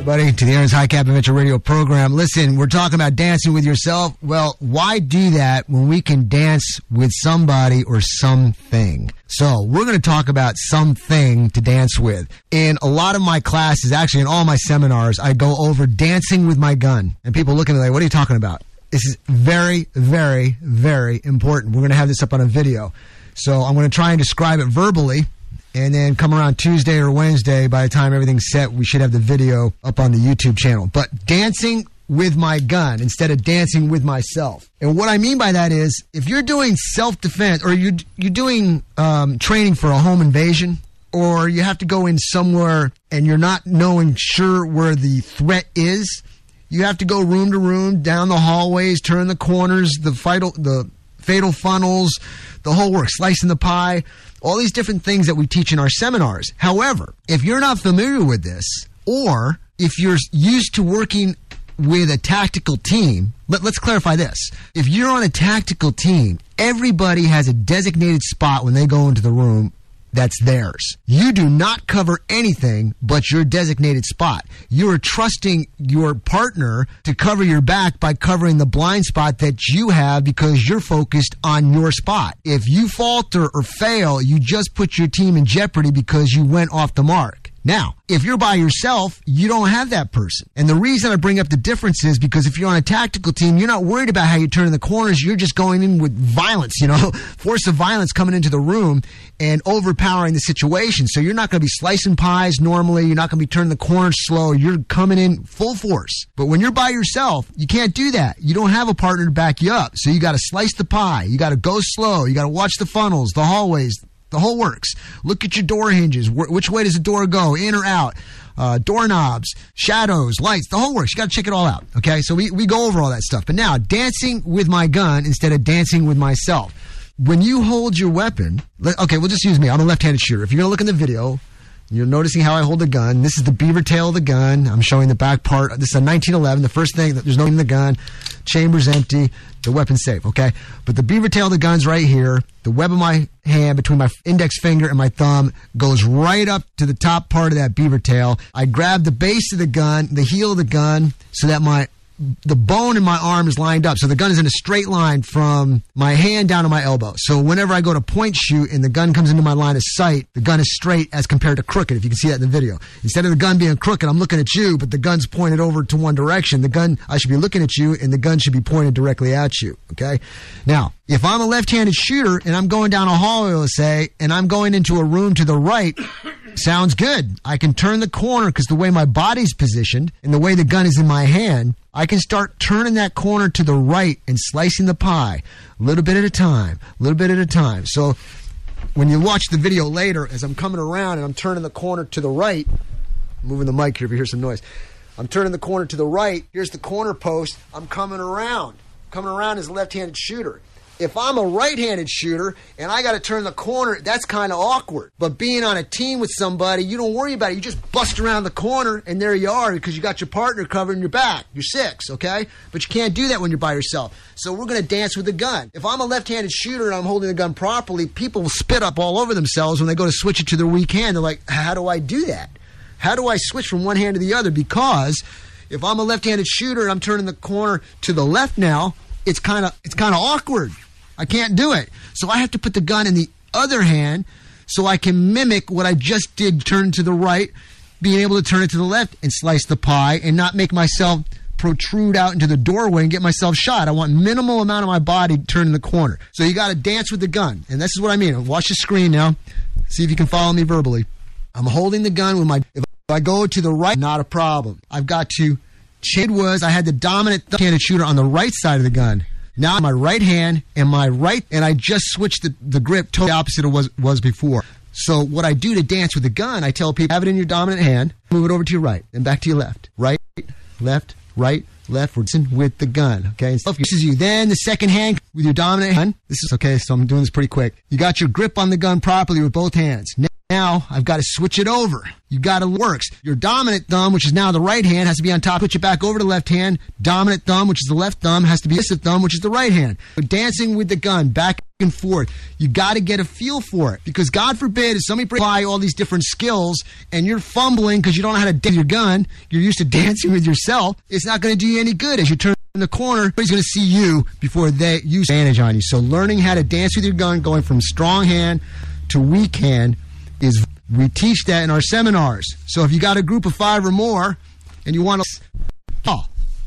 Everybody, to the Aaron's High Cap Adventure Radio program. Listen, we're talking about dancing with yourself. Well, why do that when we can dance with somebody or something? So we're going to talk about something to dance with. In a lot of my classes, actually in all my seminars, I go over dancing with my gun. And people look at me like, what are you talking about? This is very, very, very important. We're going to have this up on a video. So I'm going to try and describe it verbally. And then come around Tuesday or Wednesday, by the time everything's set, we should have the video up on the YouTube channel. But dancing with my gun instead of dancing with myself. And what I mean by that is, if you're doing self-defense or you're, you're doing um, training for a home invasion, or you have to go in somewhere and you're not knowing sure where the threat is, you have to go room to room, down the hallways, turn the corners, the fatal, the fatal funnels, the whole work, slicing the pie, all these different things that we teach in our seminars. However, if you're not familiar with this, or if you're used to working with a tactical team, let, let's clarify this. If you're on a tactical team, everybody has a designated spot when they go into the room that's theirs. You do not cover anything but your designated spot. You are trusting your partner to cover your back by covering the blind spot that you have because you're focused on your spot. If you falter or fail, you just put your team in jeopardy because you went off the mark. Now, if you're by yourself, you don't have that person. And the reason I bring up the difference is because if you're on a tactical team, you're not worried about how you turn in the corners. You're just going in with violence, you know, force of violence coming into the room and overpowering the situation. So you're not going to be slicing pies normally. You're not going to be turning the corners slow. You're coming in full force. But when you're by yourself, you can't do that. You don't have a partner to back you up. So you got to slice the pie. You got to go slow. You got to watch the funnels, the hallways, the whole works. Look at your door hinges. Wh- which way does the door go? In or out? Uh, doorknobs, shadows, lights, the whole works. You got to check it all out. Okay, so we, we go over all that stuff. But now, dancing with my gun instead of dancing with myself. When you hold your weapon, let, okay, we'll just use me. I'm a left-handed shooter. If you're going to look in the video, you're noticing how I hold the gun. This is the beaver tail of the gun. I'm showing the back part. This is a nineteen eleven. The first thing, there's no in the gun. Chamber's empty. The weapon's safe, okay? But the beaver tail of the gun's right here. The web of my hand between my index finger and my thumb goes right up to the top part of that beaver tail. I grab the base of the gun, the heel of the gun, so that my the bone in my arm is lined up. So the gun is in a straight line from my hand down to my elbow. So whenever I go to point shoot and the gun comes into my line of sight, the gun is straight as compared to crooked, if you can see that in the video. Instead of the gun being crooked, I'm looking at you, but the gun's pointed over to one direction. The gun, I should be looking at you, and the gun should be pointed directly at you, okay? Now, if I'm a left-handed shooter and I'm going down a hallway, let's say, and I'm going into a room to the right, sounds good. I can turn the corner because the way my body's positioned and the way the gun is in my hand, I can start turning that corner to the right and slicing the pie a little bit at a time, a little bit at a time. So when you watch the video later, as I'm coming around and I'm turning the corner to the right, I'm moving the mic here if you hear some noise. I'm turning the corner to the right. Here's the corner post. I'm coming around. Coming around as a left-handed shooter. If I'm a right-handed shooter and I got to turn the corner, that's kind of awkward. But being on a team with somebody, you don't worry about it. You just bust around the corner, and there you are because you got your partner covering your back. You're six, okay? But you can't do that when you're by yourself. So we're going to dance with the gun. If I'm a left-handed shooter and I'm holding the gun properly, people will spit up all over themselves when they go to switch it to their weak hand. They're like, how do I do that? How do I switch from one hand to the other? Because if I'm a left-handed shooter and I'm turning the corner to the left now, it's kind of it's kind of awkward. I can't do it. So I have to put the gun in the other hand so I can mimic what I just did, turn to the right, being able to turn it to the left and slice the pie and not make myself protrude out into the doorway and get myself shot. I want minimal amount of my body turning the corner. So you got to dance with the gun. And this is what I mean. Watch the screen now. See if you can follow me verbally. I'm holding the gun with my... If I go to the right, not a problem. I've got to... It was, I had the dominant left-handed shooter on the right side of the gun. Now my right hand and my right, and I just switched the, the grip totally opposite of what was, was before. So what I do to dance with the gun, I tell people, have it in your dominant hand, move it over to your right, then back to your left. Right, left, right, left, we're dancing with the gun, okay? So this is you. Then the second hand with your dominant hand. This is, okay, so I'm doing this pretty quick. You got your grip on the gun properly with both hands. Now I've got to switch it over. You got to works. Your dominant thumb, which is now the right hand, has to be on top. Switch it back over to the left hand. Dominant thumb, which is the left thumb, has to be the thumb, which is the right hand. Dancing with the gun, back and forth. You got to get a feel for it, because God forbid if somebody apply all these different skills and you're fumbling because you don't know how to dance your gun, you're used to dancing with yourself, it's not going to do you any good. As you turn in the corner, everybody's going to see you before they use advantage on you. So learning how to dance with your gun, going from strong hand to weak hand, is we teach that in our seminars. So if you got a group of five or more and you want to oh,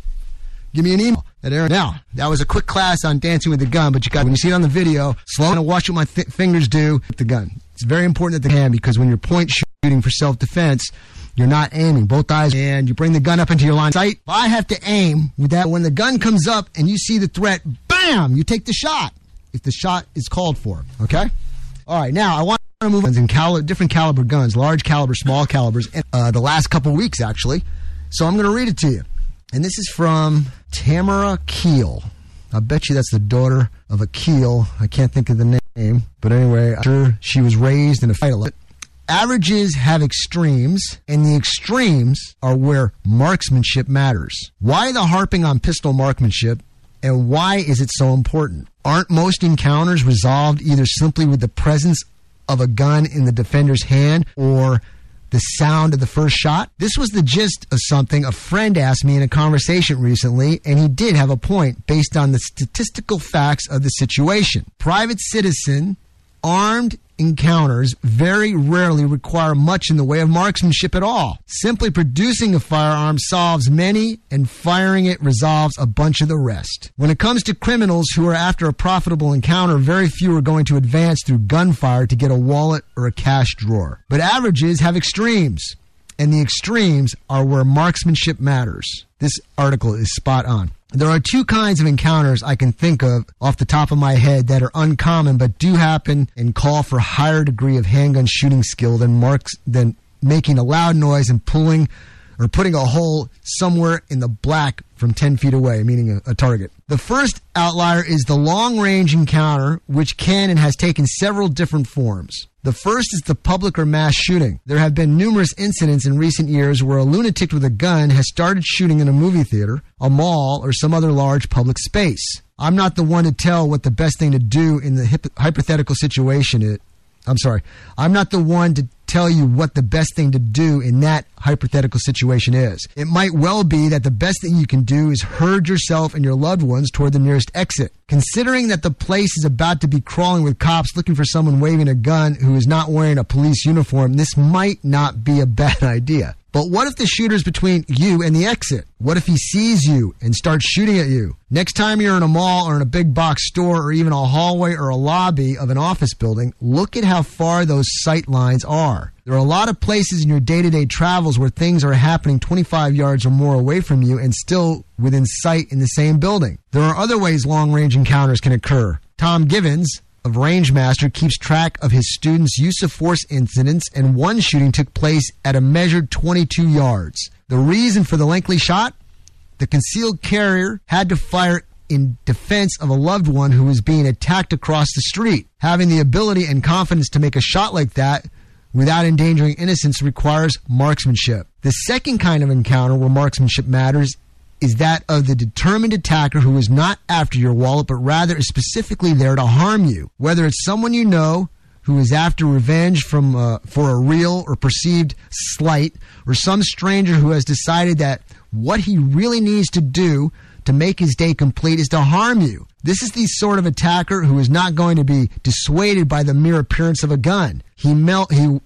give me an email. Now, that was a quick class on dancing with the gun, but you got when you see it on the video, slow down and watch what my th- fingers do with the gun. It's very important that the hand, because when you're point shooting for self-defense, you're not aiming. Both eyes, and you bring the gun up into your line of sight. I have to aim with that. When the gun comes up and you see the threat, bam, you take the shot if the shot is called for. Okay? All right, now I want to move on in cal- different caliber guns, large caliber, small calibers, and, uh, the last couple weeks, actually. So I'm going to read it to you. And this is from Tamara Keel. I bet you that's the daughter of a Keel. I can't think of the name. But anyway, I'm sure she was raised in a fight. Averages have extremes, and the extremes are where marksmanship matters. Why the harping on pistol marksmanship, and why is it so important? Aren't most encounters resolved either simply with the presence of a gun in the defender's hand or the sound of the first shot? This was the gist of something a friend asked me in a conversation recently, and he did have a point based on the statistical facts of the situation. Private citizen armed encounters very rarely require much in the way of marksmanship at all. Simply producing a firearm solves many, and firing it resolves a bunch of the rest. When it comes to criminals who are after a profitable encounter, very few are going to advance through gunfire to get a wallet or a cash drawer. But averages have extremes, and the extremes are where marksmanship matters. This article is spot on. There are two kinds of encounters I can think of off the top of my head that are uncommon but do happen and call for a higher degree of handgun shooting skill than marks than making a loud noise and pulling or putting a hole somewhere in the black from ten feet away, meaning a, a target. The first outlier is the long-range encounter, which can and has taken several different forms. The first is the public or mass shooting. There have been numerous incidents in recent years where a lunatic with a gun has started shooting in a movie theater, a mall, or some other large public space. I'm not the one to tell what the best thing to do in the hip- hypothetical situation is. I'm sorry. I'm not the one to tell you what the best thing to do in that hypothetical situation is. It might well be that the best thing you can do is herd yourself and your loved ones toward the nearest exit. Considering that the place is about to be crawling with cops looking for someone waving a gun who is not wearing a police uniform, this might not be a bad idea. But what if the shooter's between you and the exit? What if he sees you and starts shooting at you? Next time you're in a mall or in a big box store or even a hallway or a lobby of an office building, look at how far those sight lines are. There are a lot of places in your day-to-day travels where things are happening twenty-five yards or more away from you and still within sight in the same building. There are other ways long-range encounters can occur. Tom Givens of Rangemaster keeps track of his students' use of force incidents, and one shooting took place at a measured twenty-two yards. The reason for the lengthy shot? The concealed carrier had to fire in defense of a loved one who was being attacked across the street. Having the ability and confidence to make a shot like that without endangering innocence requires marksmanship. The second kind of encounter where marksmanship matters is that of the determined attacker who is not after your wallet, but rather is specifically there to harm you. Whether it's someone you know who is after revenge from uh, for a real or perceived slight, or some stranger who has decided that what he really needs to do to make his day complete is to harm you. This is the sort of attacker who is not going to be dissuaded by the mere appearance of a gun. He mel- he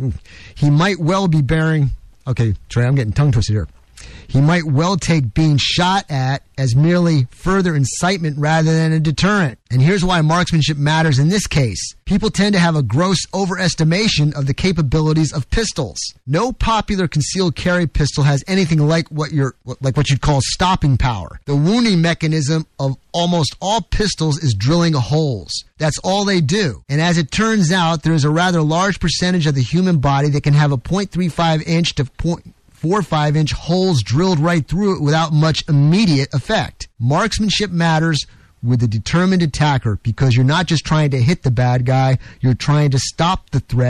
he might well be bearing... Okay, Trey, I'm getting tongue twisted here. He might well take being shot at as merely further incitement rather than a deterrent. And here's why marksmanship matters in this case. People tend to have a gross overestimation of the capabilities of pistols. No popular concealed carry pistol has anything like what you're like what you'd call stopping power. The wounding mechanism of almost all pistols is drilling holes. That's all they do. And as it turns out, there is a rather large percentage of the human body that can have a point three five inch to point four or five inch holes drilled right through it without much immediate effect. Marksmanship matters with a determined attacker because you're not just trying to hit the bad guy, you're trying to stop the threat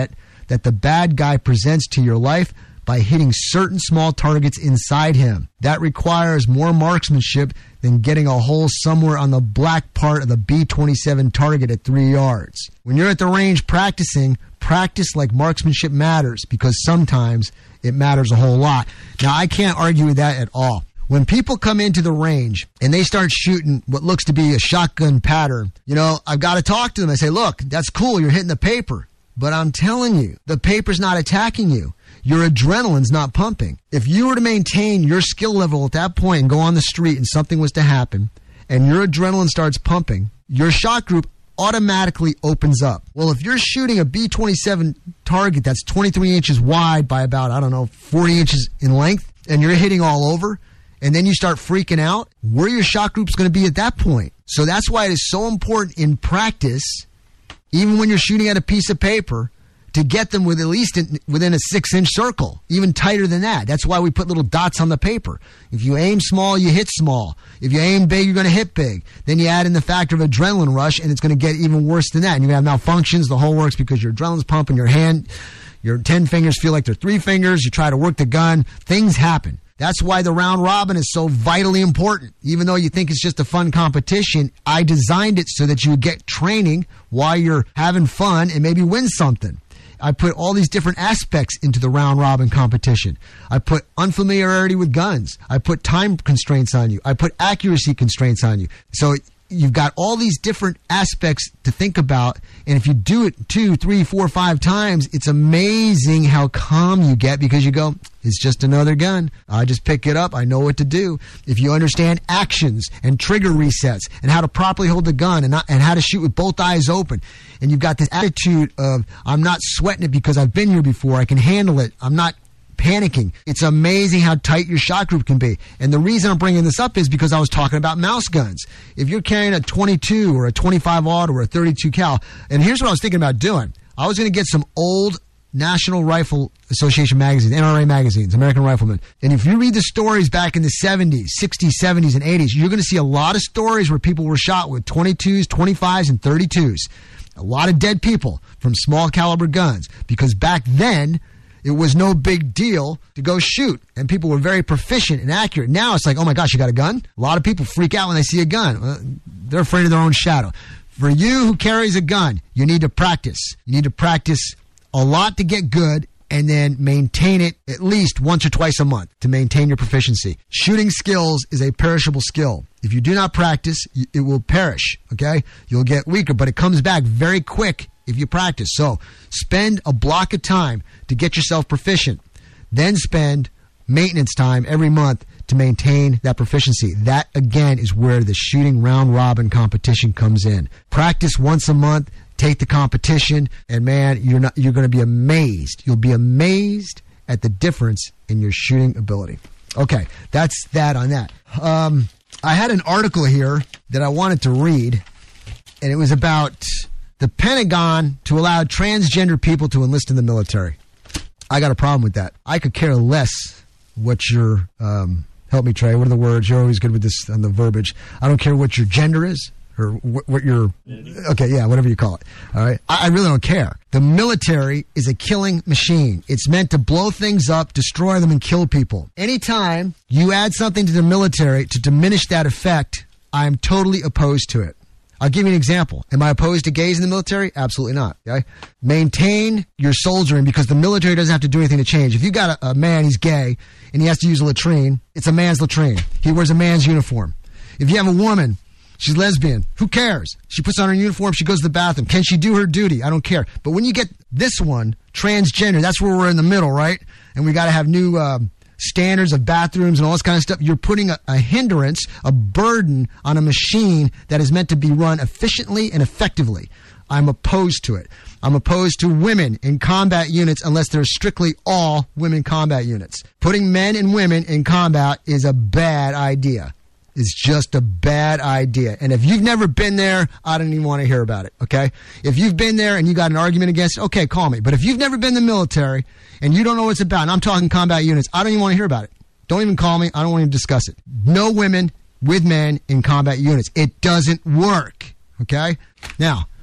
that the bad guy presents to your life by hitting certain small targets inside him. That requires more marksmanship than getting a hole somewhere on the black part of the B twenty-seven target at three yards. When you're at the range practicing, practice like marksmanship matters, because sometimes it matters a whole lot. Now, I can't argue with that at all. When people come into the range and they start shooting what looks to be a shotgun pattern, you know, I've got to talk to them. I say, look, that's cool, you're hitting the paper. But I'm telling you, the paper's not attacking you. Your adrenaline's not pumping. If you were to maintain your skill level at that point and go on the street and something was to happen and your adrenaline starts pumping, your shot group automatically opens up. Well, if you're shooting a B twenty-seven target that's twenty-three inches wide by about, I don't know, forty inches in length, and you're hitting all over, and then you start freaking out, where your shot group's going to be at that point. So that's why it is so important in practice, even when you're shooting at a piece of paper, to get them with at least in, within a six-inch circle, even tighter than that. That's why we put little dots on the paper. If you aim small, you hit small. If you aim big, you're going to hit big. Then you add in the factor of adrenaline rush, and it's going to get even worse than that. And you're going to have malfunctions. The whole works because your adrenaline's pumping, your hand, your ten fingers feel like they're three fingers. You try to work the gun. Things happen. That's why the round robin is so vitally important. Even though you think it's just a fun competition, I designed it so that you get training while you're having fun and maybe win something. I put all these different aspects into the round robin competition. I put unfamiliarity with guns. I put time constraints on you. I put accuracy constraints on you. So you've got all these different aspects to think about. And if you do it two, three, four, five times, it's amazing how calm you get because you go, it's just another gun. I just pick it up. I know what to do. If you understand actions and trigger resets and how to properly hold the gun and, not, and how to shoot with both eyes open, and you've got this attitude of, I'm not sweating it because I've been here before. I can handle it. I'm not panicking. It's amazing how tight your shot group can be. And the reason I'm bringing this up is because I was talking about mouse guns. If you're carrying a twenty-two or a twenty-five aught or a thirty-two cal, and here's what I was thinking about doing. I was going to get some old National Rifle Association magazines, N R A magazines, American Rifleman. And if you read the stories back in the seventies, sixties, seventies, and eighties, you're going to see a lot of stories where people were shot with twenty-twos, twenty-fives, and thirty-twos. A lot of dead people from small caliber guns because back then, it was no big deal to go shoot, and people were very proficient and accurate. Now it's like, oh my gosh, you got a gun? A lot of people freak out when they see a gun. Well, they're afraid of their own shadow. For you who carries a gun, you need to practice. You need to practice a lot to get good, and then maintain it at least once or twice a month to maintain your proficiency. Shooting skills is a perishable skill. If you do not practice, it will perish, okay? You'll get weaker, but it comes back very quick if you practice. So spend a block of time to get yourself proficient. Then spend maintenance time every month to maintain that proficiency. That, again, is where the shooting round robin competition comes in. Practice once a month. Take the competition, and man, you're not you're going to be amazed. You'll be amazed at the difference in your shooting ability. Okay, that's that on that. Um, I had an article here that I wanted to read, and it was about the Pentagon to allow transgender people to enlist in the military. I got a problem with that. I could care less what your, um, help me, Trey, what are the words? You're always good with this on the verbiage. I don't care what your gender is. Or what, what your, okay, yeah, whatever you call it. All right. I, I really don't care. The military is a killing machine. It's meant to blow things up, destroy them, and kill people. Anytime you add something to the military to diminish that effect, I'm totally opposed to it. I'll give you an example. Am I opposed to gays in the military? Absolutely not. Okay. Maintain your soldiering because the military doesn't have to do anything to change. If you got a, a man, he's gay, and he has to use a latrine, it's a man's latrine. He wears a man's uniform. If you have a woman, she's lesbian. Who cares? She puts on her uniform. She goes to the bathroom. Can she do her duty? I don't care. But when you get this one, transgender, that's where we're in the middle, right? And we got to have new uh, standards of bathrooms and all this kind of stuff. You're putting a, a hindrance, a burden on a machine that is meant to be run efficiently and effectively. I'm opposed to it. I'm opposed to women in combat units unless they're strictly all women combat units. Putting men and women in combat is a bad idea. It's just a bad idea. And if you've never been there, I don't even want to hear about it, okay? If you've been there and you got an argument against it, okay, call me. But if you've never been in the military and you don't know what it's about, and I'm talking combat units, I don't even want to hear about it. Don't even call me. I don't want to discuss it. No women with men in combat units. It doesn't work, okay? Now,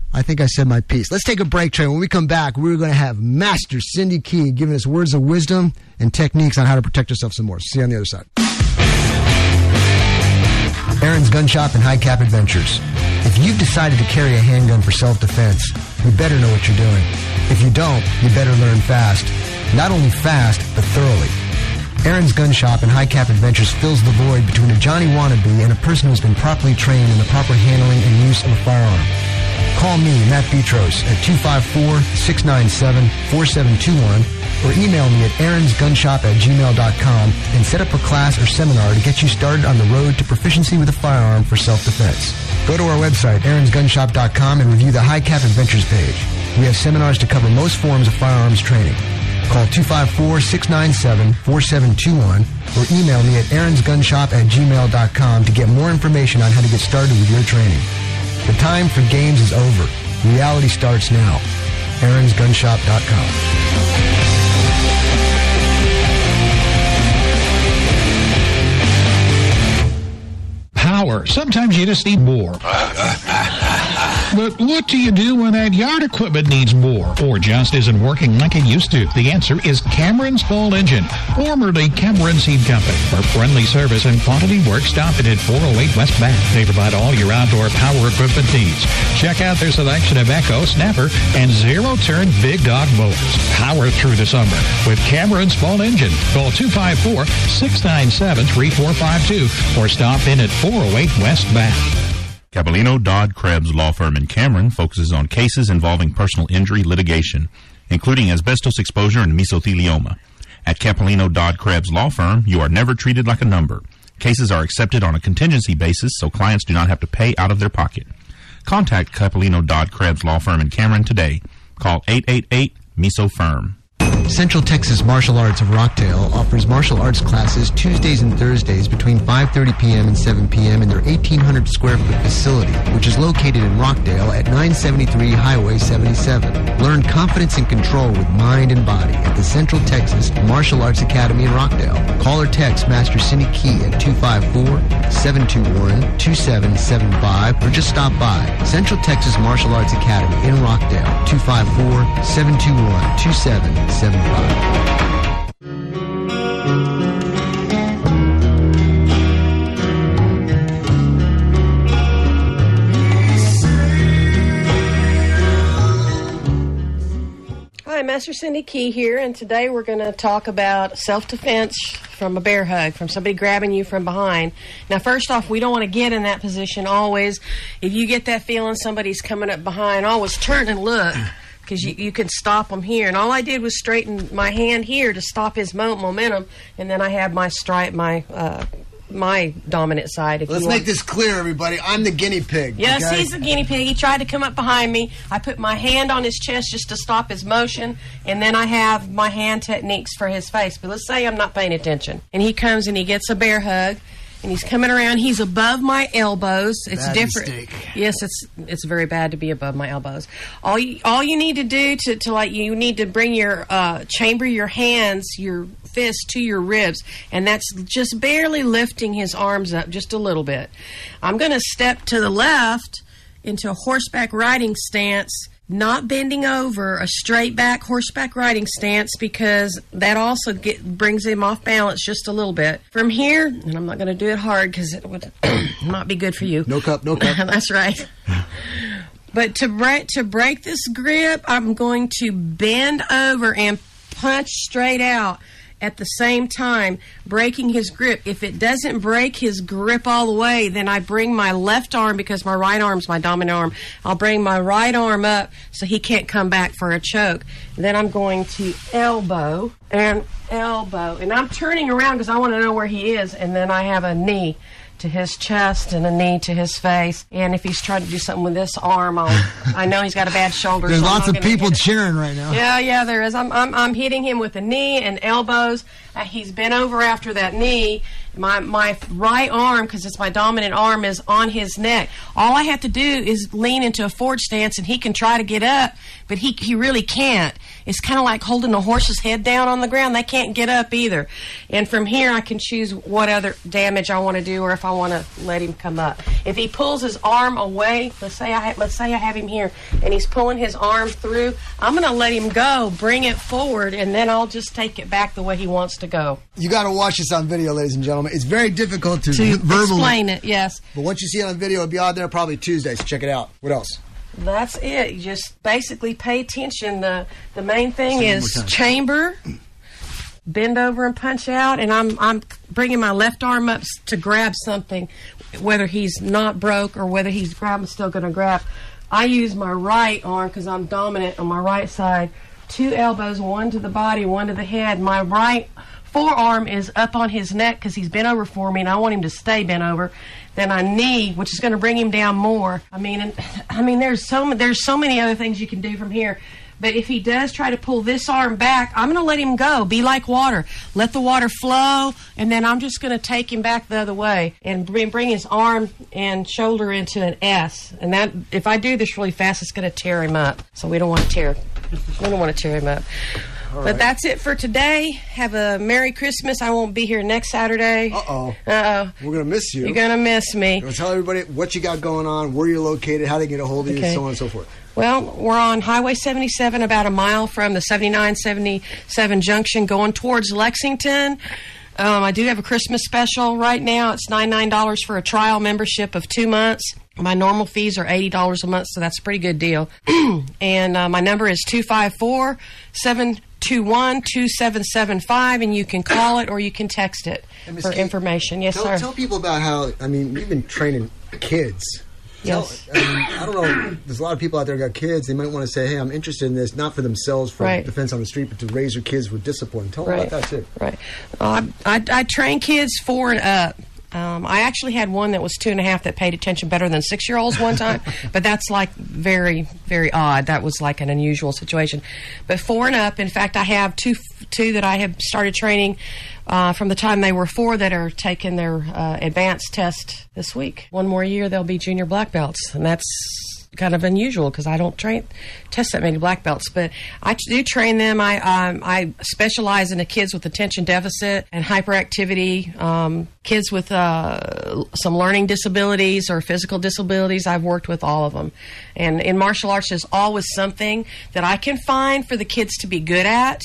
I think I said my piece. Let's take a break, Trey. When we come back, we're going to have Master Cindy Key giving us words of wisdom and techniques on how to protect yourself some more. See you on the other side. Aaron's Gun Shop and High Cap Adventures. If you've decided to carry a handgun for self-defense, you better know what you're doing. If you don't, you better learn fast. Not only fast, but thoroughly. Aaron's Gun Shop and High Cap Adventures fills the void between a Johnny wannabe and a person who has been properly trained in the proper handling and use of a firearm. Call me, Matt Petros, at two five four, six nine seven, four seven two one or email me at aaronsgunshop at gmail dot com and set up a class or seminar to get you started on the road to proficiency with a firearm for self-defense. Go to our website, aarons gun shop dot com, and review the High Cap Adventures page. We have seminars to cover most forms of firearms training. Call two five four, six nine seven, four seven two one or email me at aaronsgunshop at gmail dot com to get more information on how to get started with your training. The time for games is over. Reality starts now. aarons gun shop dot com. Power. Sometimes you just need more. But what do you do when that yard equipment needs more or just isn't working like it used to? The answer is Cameron's Full Engine, formerly Cameron Seed Company. For friendly service and quality work, stop it at four oh eight West Bath. They provide all your outdoor power equipment needs. Check out their selection of Echo, Snapper, and zero-turn Big Dog mowers. Power through the summer with Cameron's Full Engine. Call two five four, six nine seven, three four five two or stop in at four oh eight West Bath. Capellino Dodd Krebs Law Firm in Cameron focuses on cases involving personal injury litigation, including asbestos exposure and mesothelioma. At Capellino Dodd Krebs Law Firm, you are never treated like a number. Cases are accepted on a contingency basis, so clients do not have to pay out of their pocket. Contact Capellino Dodd Krebs Law Firm in Cameron today. Call eight eight eight, M E S O, F I R M. Central Texas Martial Arts of Rockdale offers martial arts classes Tuesdays and Thursdays between five thirty p.m. and seven p.m. in their eighteen hundred square foot facility, which is located in Rockdale at nine seventy-three Highway seventy-seven. Learn confidence and control with mind and body at the Central Texas Martial Arts Academy in Rockdale. Call or text Master Cindy Key at two five four, seven two one, two seven seven five or just stop by Central Texas Martial Arts Academy in Rockdale, two five four, seven two one, two seven seven five. Hi, Master Cindy Key here, and today we're going to talk about self-defense from a bear hug, from somebody grabbing you from behind. Now, first off, we don't want to get in that position always. If you get that feeling somebody's coming up behind, always turn and look, because you, you can stop them here. And all I did was straighten my hand here to stop his mo- momentum, and then I had my stripe, my uh, my dominant side. If Let's you make want. this clear, everybody. I'm the guinea pig. Yes, okay? he's the guinea pig. He tried to come up behind me. I put my hand on his chest just to stop his motion, and then I have my hand techniques for his face. But let's say I'm not paying attention. And he comes and he gets a bear hug, and he's coming around. He's above my elbows. It's Bad different. mistake. Yes, it's it's very bad to be above my elbows. All you all you need to do to, to like you need to bring your uh, chamber your hands, your fist to your ribs, and that's just barely lifting his arms up just a little bit. I'm going to step to the left into a horseback riding stance, not bending over, a straight back horseback riding stance, because that also get, brings him off balance just a little bit. From here, and I'm not going to do it hard because it would not be good for you. No cup, no cup. That's right. But to break, to break this grip, I'm going to bend over and punch straight out at the same time, breaking his grip. If it doesn't break his grip all the way, then I bring my left arm, because my right arm's my dominant arm, I'll bring my right arm up so he can't come back for a choke. Then I'm going to elbow and elbow. And I'm turning around because I want to know where he is. And then I have a knee to his chest and a knee to his face. And if he's trying to do something with this arm, I'll, I know he's got a bad shoulder. There's so I'm lots not of gonna people hit it. cheering right now. Yeah, yeah, there is. I'm, I'm, I'm hitting him with a knee and elbows. Uh, he's bent over after that knee. My, my right arm, because it's my dominant arm, is on his neck. All I have to do is lean into a forward stance, and he can try to get up, but he, he really can't. it's kind of like holding a horse's head down on the ground. They can't get up either. And from here, I can choose what other damage I want to do, or if I want to let him come up. If he pulls his arm away, let's say I let's say I have him here, and he's pulling his arm through, I'm going to let him go, bring it forward, and then I'll just take it back the way he wants to go. You got to watch this on video, ladies and gentlemen. It's very difficult to, to verbally explain it. Yes, but once you see it on video, it'll be out there probably Tuesday. So check it out. What else? That's it. You just basically pay attention. The the main thing is chamber, bend over and punch out, and I'm I'm bringing my left arm up to grab something, whether he's not broke or whether he's grabbing, still going to grab. I use my right arm because I'm dominant on my right side. Two elbows, one to the body, one to the head. My right forearm is up on his neck because he's bent over for me, and I want him to stay bent over. Then I knee, which is going to bring him down more. I mean, and, I mean, there's so there's so many other things you can do from here. But if he does try to pull this arm back, I'm going to let him go. Be like water. Let the water flow, and then I'm just going to take him back the other way and bring, bring his arm and shoulder into an S. And that, if I do this really fast, it's going to tear him up. So we don't want to tear. We don't want to tear him up. All but right. That's it for today. Have a Merry Christmas. I won't be here next Saturday. Uh-oh. Uh-oh. We're going to miss you. You're going to miss me. Tell everybody what you got going on, where you're located, how they get a hold of okay. you, so on and so forth. Well, we're on Highway seventy-seven, about a mile from the seventy-nine seventy-seven junction going towards Lexington. Um, I do have a Christmas special right now. It's ninety-nine dollars for a trial membership of two months. My normal fees are eighty dollars a month, so that's a pretty good deal. And uh, my number is two five four, seven two one, two seven seven five, and you can call it or you can text it for Kate, information. Yes, tell, sir. Tell people about how, I mean, you've been training kids. Yes. Tell, I mean, I don't know, there's a lot of people out there who got kids. They might want to say, hey, I'm interested in this, not for themselves, for right. defense on the street, but to raise your kids with discipline. Tell them right. about that, too. Right. Uh, I, I train kids four and up. Um, I actually had one that was two and a half that paid attention better than six-year-olds one time, but that's like very, very odd. That was like an unusual situation. But four and up, in fact, I have two two that I have started training uh, from the time they were four that are taking their uh, advanced test this week. One more year, they'll be junior black belts, and that's kind of unusual because I don't train test that many black belts, but I do train them. I um, I specialize in the kids with attention deficit and hyperactivity, um, kids with uh, some learning disabilities or physical disabilities. I've worked with all of them, and in martial arts, there's always something that I can find for the kids to be good at.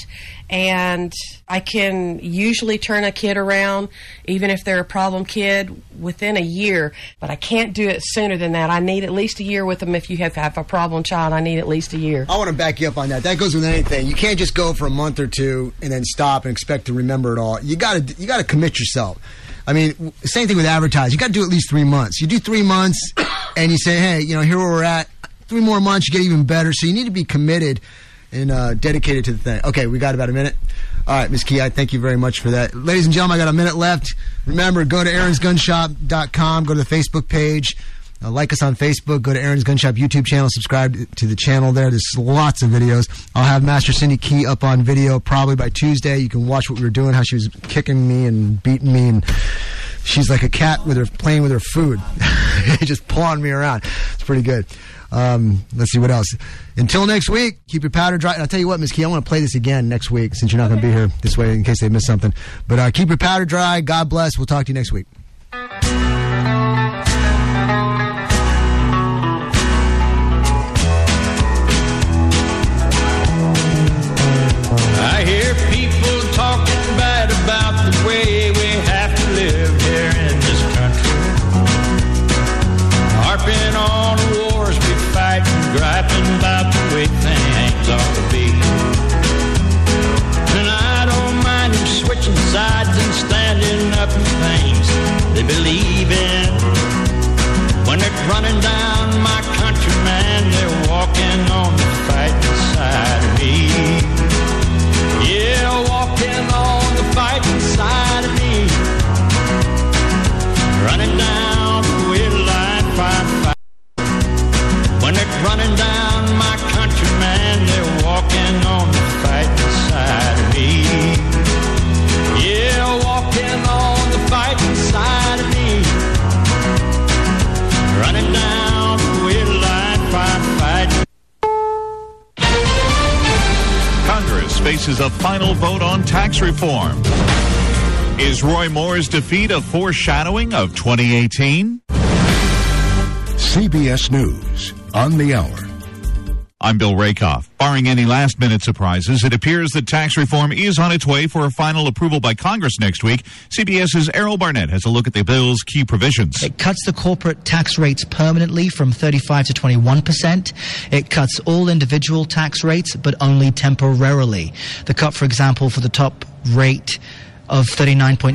And I can usually turn a kid around, even if they're a problem kid, within a year. But I can't do it sooner than that. I need at least a year with them. If you have, have a problem child, I need at least a year. I want to back you up on that. That goes with anything. You can't just go for a month or two and then stop and expect to remember it all. You got to you got to commit yourself. I mean, same thing with advertising. You got to do at least three months. You do three months, and you say, hey, you know, here where we're at. Three more months, you get even better. So you need to be committed and uh, dedicated to the thing. Okay, we got about a minute. All right, Miz Key, I thank you very much for that. Ladies and gentlemen, I got a minute left. Remember, go to Aaron's Gun Shop dot com. Go to the Facebook page. Uh, like us on Facebook. Go to Aaron's Gun Shop YouTube channel. Subscribe to the channel there. There's lots of videos. I'll have Master Cindy Key up on video probably by Tuesday. You can watch what we were doing, how she was kicking me and beating me, and she's like a cat with her playing with her food, just pawing me around. It's pretty good. Um, let's see what else. Until next week, keep your powder dry. And I'll tell you what, Miz Key, I want to play this again next week since you're not going to be here this way in case they miss something. But uh, keep your powder dry. God bless. We'll talk to you next week. I hear people talking bad about the way we have to live here in this country. Harping on the wars we fight and griping about the way things ought to be. And I don't mind them switching sides and standing up for things faces a final vote on tax reform. Is Roy Moore's defeat a foreshadowing of twenty eighteen? C B S News on the hour. I'm Bill Rakoff. Barring any last-minute surprises, it appears that tax reform is on its way for a final approval by Congress next week. CBS's Errol Barnett has a look at the bill's key provisions. It cuts the corporate tax rates permanently from thirty-five to twenty-one percent. It cuts all individual tax rates, but only temporarily. The cut, for example, for the top rate of thirty-nine point